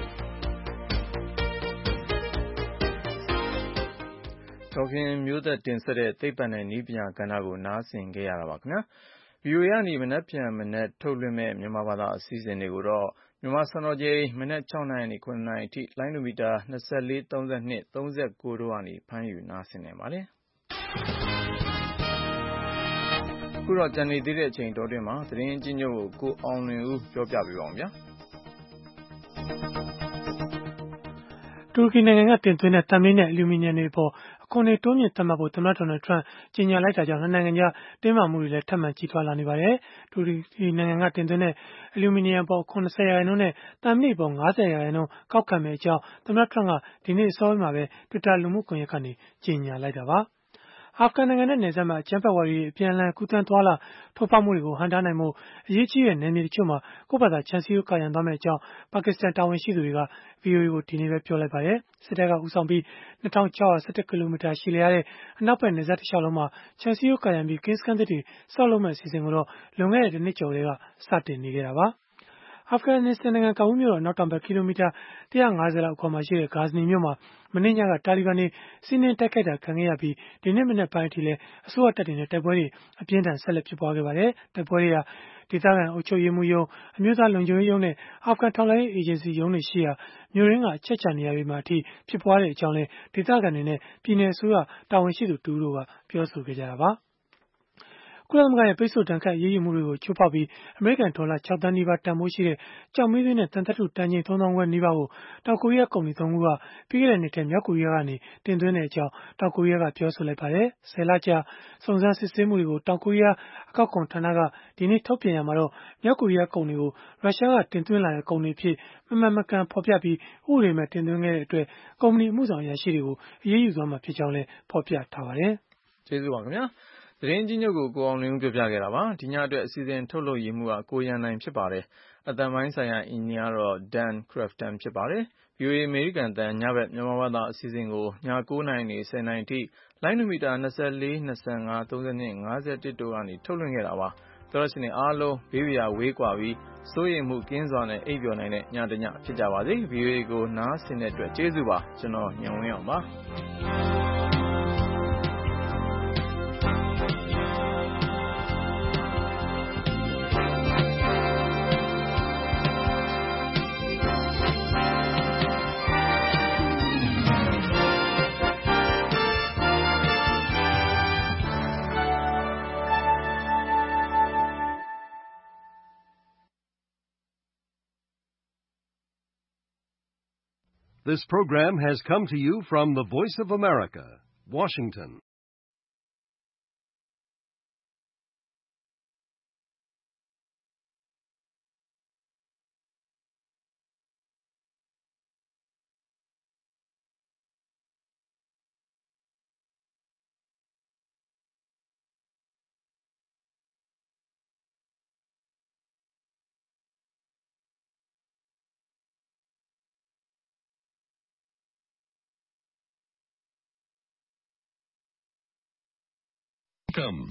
ဒေါခင်မျိုးသက်တင်ဆက်တဲ့သိပ္ပံနဲ့နည်းပညာကဏ္ဍကိုနားဆင်ခဲ့ရတာပါခင်ဗျာ ဗီအိုအေ ကနေမနက်ဖြန်မနက်ထုတ်လွှင့်မဲ့မြန်မာဘာသာအစီအစဉ်တွေကိုတော့မြန်မာစံတော်ချိန်မနက်၆နာရီကနေ၇နာရီအထိလိုင်းဒိုမီတာ၂၄ ၃၂ ၃၉တို့ကနေဖမ်းယူနားဆင်နိုင်ပါတယ်ခုတော့ကြံနေသေးတဲ့အချိန်တော်တွင်မှာသတင်းအချင်းချုပ်ကိုကိုအောင်လွင်ဦးပြောပြပေးပါအောင်ဗျာတူရကီနိုင်ငံကတင်သွင်းတဲ့သံမဏိနဲ့အလူမီနီယံတွေပေါ်အခွန်တွေတိုးမြင့်သတ်မှတ်ဖို့သမ္မတဒေါ်နယ်ထရန့်ကြေညာလိုက်တာကြောင့်နှစ်နိုင်ငံကြားတင်းမာမှုတွေလည်းထပ်မံကြီးထွားလာနေပါတယ်။တူရကီနိုင်ငံကတင်သွင်းတဲ့အလူမီနီယံပေါ်အခွန်၂၀ရာခိုင်နှုန်းနဲ့သံမဏိပေါ်၅၀ရာခိုင်နှုန်းကောက်ခံမယ့်အကြောင်းသမ္မတထရန့်ကဒီနေ့အစောပိုင်းမှာပဲ Twitter လူမှုကွန်ရက်ကနေကြေညာလိုက်တာပါ။အာဖဂန်နိုင်ငံနဲ့နယ်စပ်မှာအကြမ်းဖက်ဝါဒီတွေအပြန်အလှန်ကူးသန်းသွားလာထိုးဖောက်မှုတွေကိုဟန့်တားနိုင်ဖို့အရေးကြီးတဲ့နယ်မြေတချို့မှာကိုယ့်ဘာသာခြံစည်းရိုးကာရံသွားမယ့်အကြောင်းပါကစ္စတန်တာဝန်ရှိသူတွေက ဗွီအိုအေ ကိုဒီနေ့ပဲပြောလိုက်ပါတယ်။စစ်တပ်ကဦးဆောင်ပြီး၂၆၁၁ကီလိုမီတာရှည်လျားတဲ့အနောက်ဘက်နယ်စပ်တစ်လျှောက်လုံးမှာခြံစည်းရိုးကာရံပြီးကင်းစခန်းသစ်တွေဆောက်လုပ်မယ့်အစီအစဉ်ကိုတော့လွန်ခဲ့တဲ့တစ်နှစ်ကျော်ကစတင်နေခဲ့တာပါ။အာဖဂန်နစ္စတန်နိုင်ငံကာဘူးမြို့တော်နောက်တောင်ဘက်ကီလိုမီတာ၁၅၀လောက်အကွာမှာရှိတဲ့ဂါဇနီမြို့မှာမနေ့ညကတာလီဘန်တွေစီးနင်းတိုက်ခိုက်တာခံခဲ့ရပြီးဒီနေ့မနက်ပိုင်းအထိလည်းအစိုးရတပ်တွေနဲ့တိုက်ပွဲတွေအပြင်းထန်ဆက်လက်ဖြစ်ပွားခဲ့ပါတယ်။တိုက်ပွဲတွေဟာဒေသခံအုပ်ချုပ်ရေးမှူးရုံးအမျိုးသားလုံခြုံရေးရုံးနဲ့အာဖဂန်ထောက်လှမ်းရေးအေဂျင်စီရုံးတွေရှိရာမြို့ရင်းကအချက်ချာနေရာတွေမှာအထိဖြစ်ပွားတဲ့အကြောင်းလည်းဒေသခံတွေနဲ့ပြည်내အစိုးရတာဝန်ရှိသူတူတို့ကပြောဆိုခဲ့ကြတာပါ။ကုလသမဂ္ဂရဲ့ပိတ်ဆို့ဒဏ်ခတ်အရေးယူမှုတွေကိုချိုးဖောက်ပြီးအမေရိကန်ဒေါ်လာ၆သန်းနီးပါးတန်ဖိုးရှိတဲ့ကျောက်မီးသွေးနဲ့သံသတ္တုတန်ချိန်သုံးသောင်းခွဲနီးပါးကိုတောင်ကိုရီးယားကုမ္ပဏီသုံးခုကပြီးခဲ့တဲ့နှစ်ထဲမြောက်ကိုရီးယားကနေတင်သွင်းတဲ့အကြောင်းတောင်ကိုရီးယားကပြောဆိုလိုက်ပါတယ်။ဆယ်လကြာစုံစမ်းစစ်ဆေးမှုတွေကိုတောင်ကိုရီးယားအကောက်ခွန်ဌာနကဒီနေ့ထုတ်ပြန်ရမှာတော့မြောက်ကိုရီးယားကုမ္ပဏီကိုရုရှားကတင်သွင်းလာတဲ့ကုမ္ပဏီအဖြစ်မမှန်မကန်ဖော်ပြပြီးဥပဒေမဲ့တင်သွင်းခဲ့တဲ့အတွက်ကုမ္ပဏီအမှုဆောင်အရာရှိတွေကိုအရေးယူသွားမှာဖြစ်ကြောင်းလည်းဖော်ပြထားပါတယ်။ကျေးဇူးပါခင်ဗျာ။သတင်းကြီးညို့ကိုကိုအောင်လင်းဦးပြောပြခဲ့တာပါဒီညအတွက်အစီအစဉ်ထုတ်လုပ်ရေးမှုကကိုရန်နိုင်ဖြစ်ပါတယ်အသံပိုင်းဆိုင်ရာအင်ဂျင်နီယာကတော့ Dan Crafton ဖြစ်ပါတယ်။ ဗွီအိုအေ အမေရိကန်အသံ ညဘက်မြန်မာဘာသာအစီအစဉ်ကို ည ၉ နာရီနေ ၁၀ နာရီအထိ လိုင်းဒိုမီတာ ၂၄၊ ၂၅၊ ၃၂၊ ၅၁ တို့ကနေ ထုတ်လွှင့်ခဲ့တာပါ။ သောတရှင်တွေအားလုံး ဘေးဘာယာဝေးကွာပြီး စိုးရိမ်မှုကင်းစွာနဲ့ အိပ်ပျော်နိုင်တဲ့ ညတညဖြစ်ကြပါစေ။ ဗွီအိုအေကို နားဆင်တဲ့အတွက် ကျေးဇူးပါ။ ကျွန်တော် ဉာဏ်ဝင်းအောင်ပါ။ This program has come to you from the Voice of America, Washington. Welcome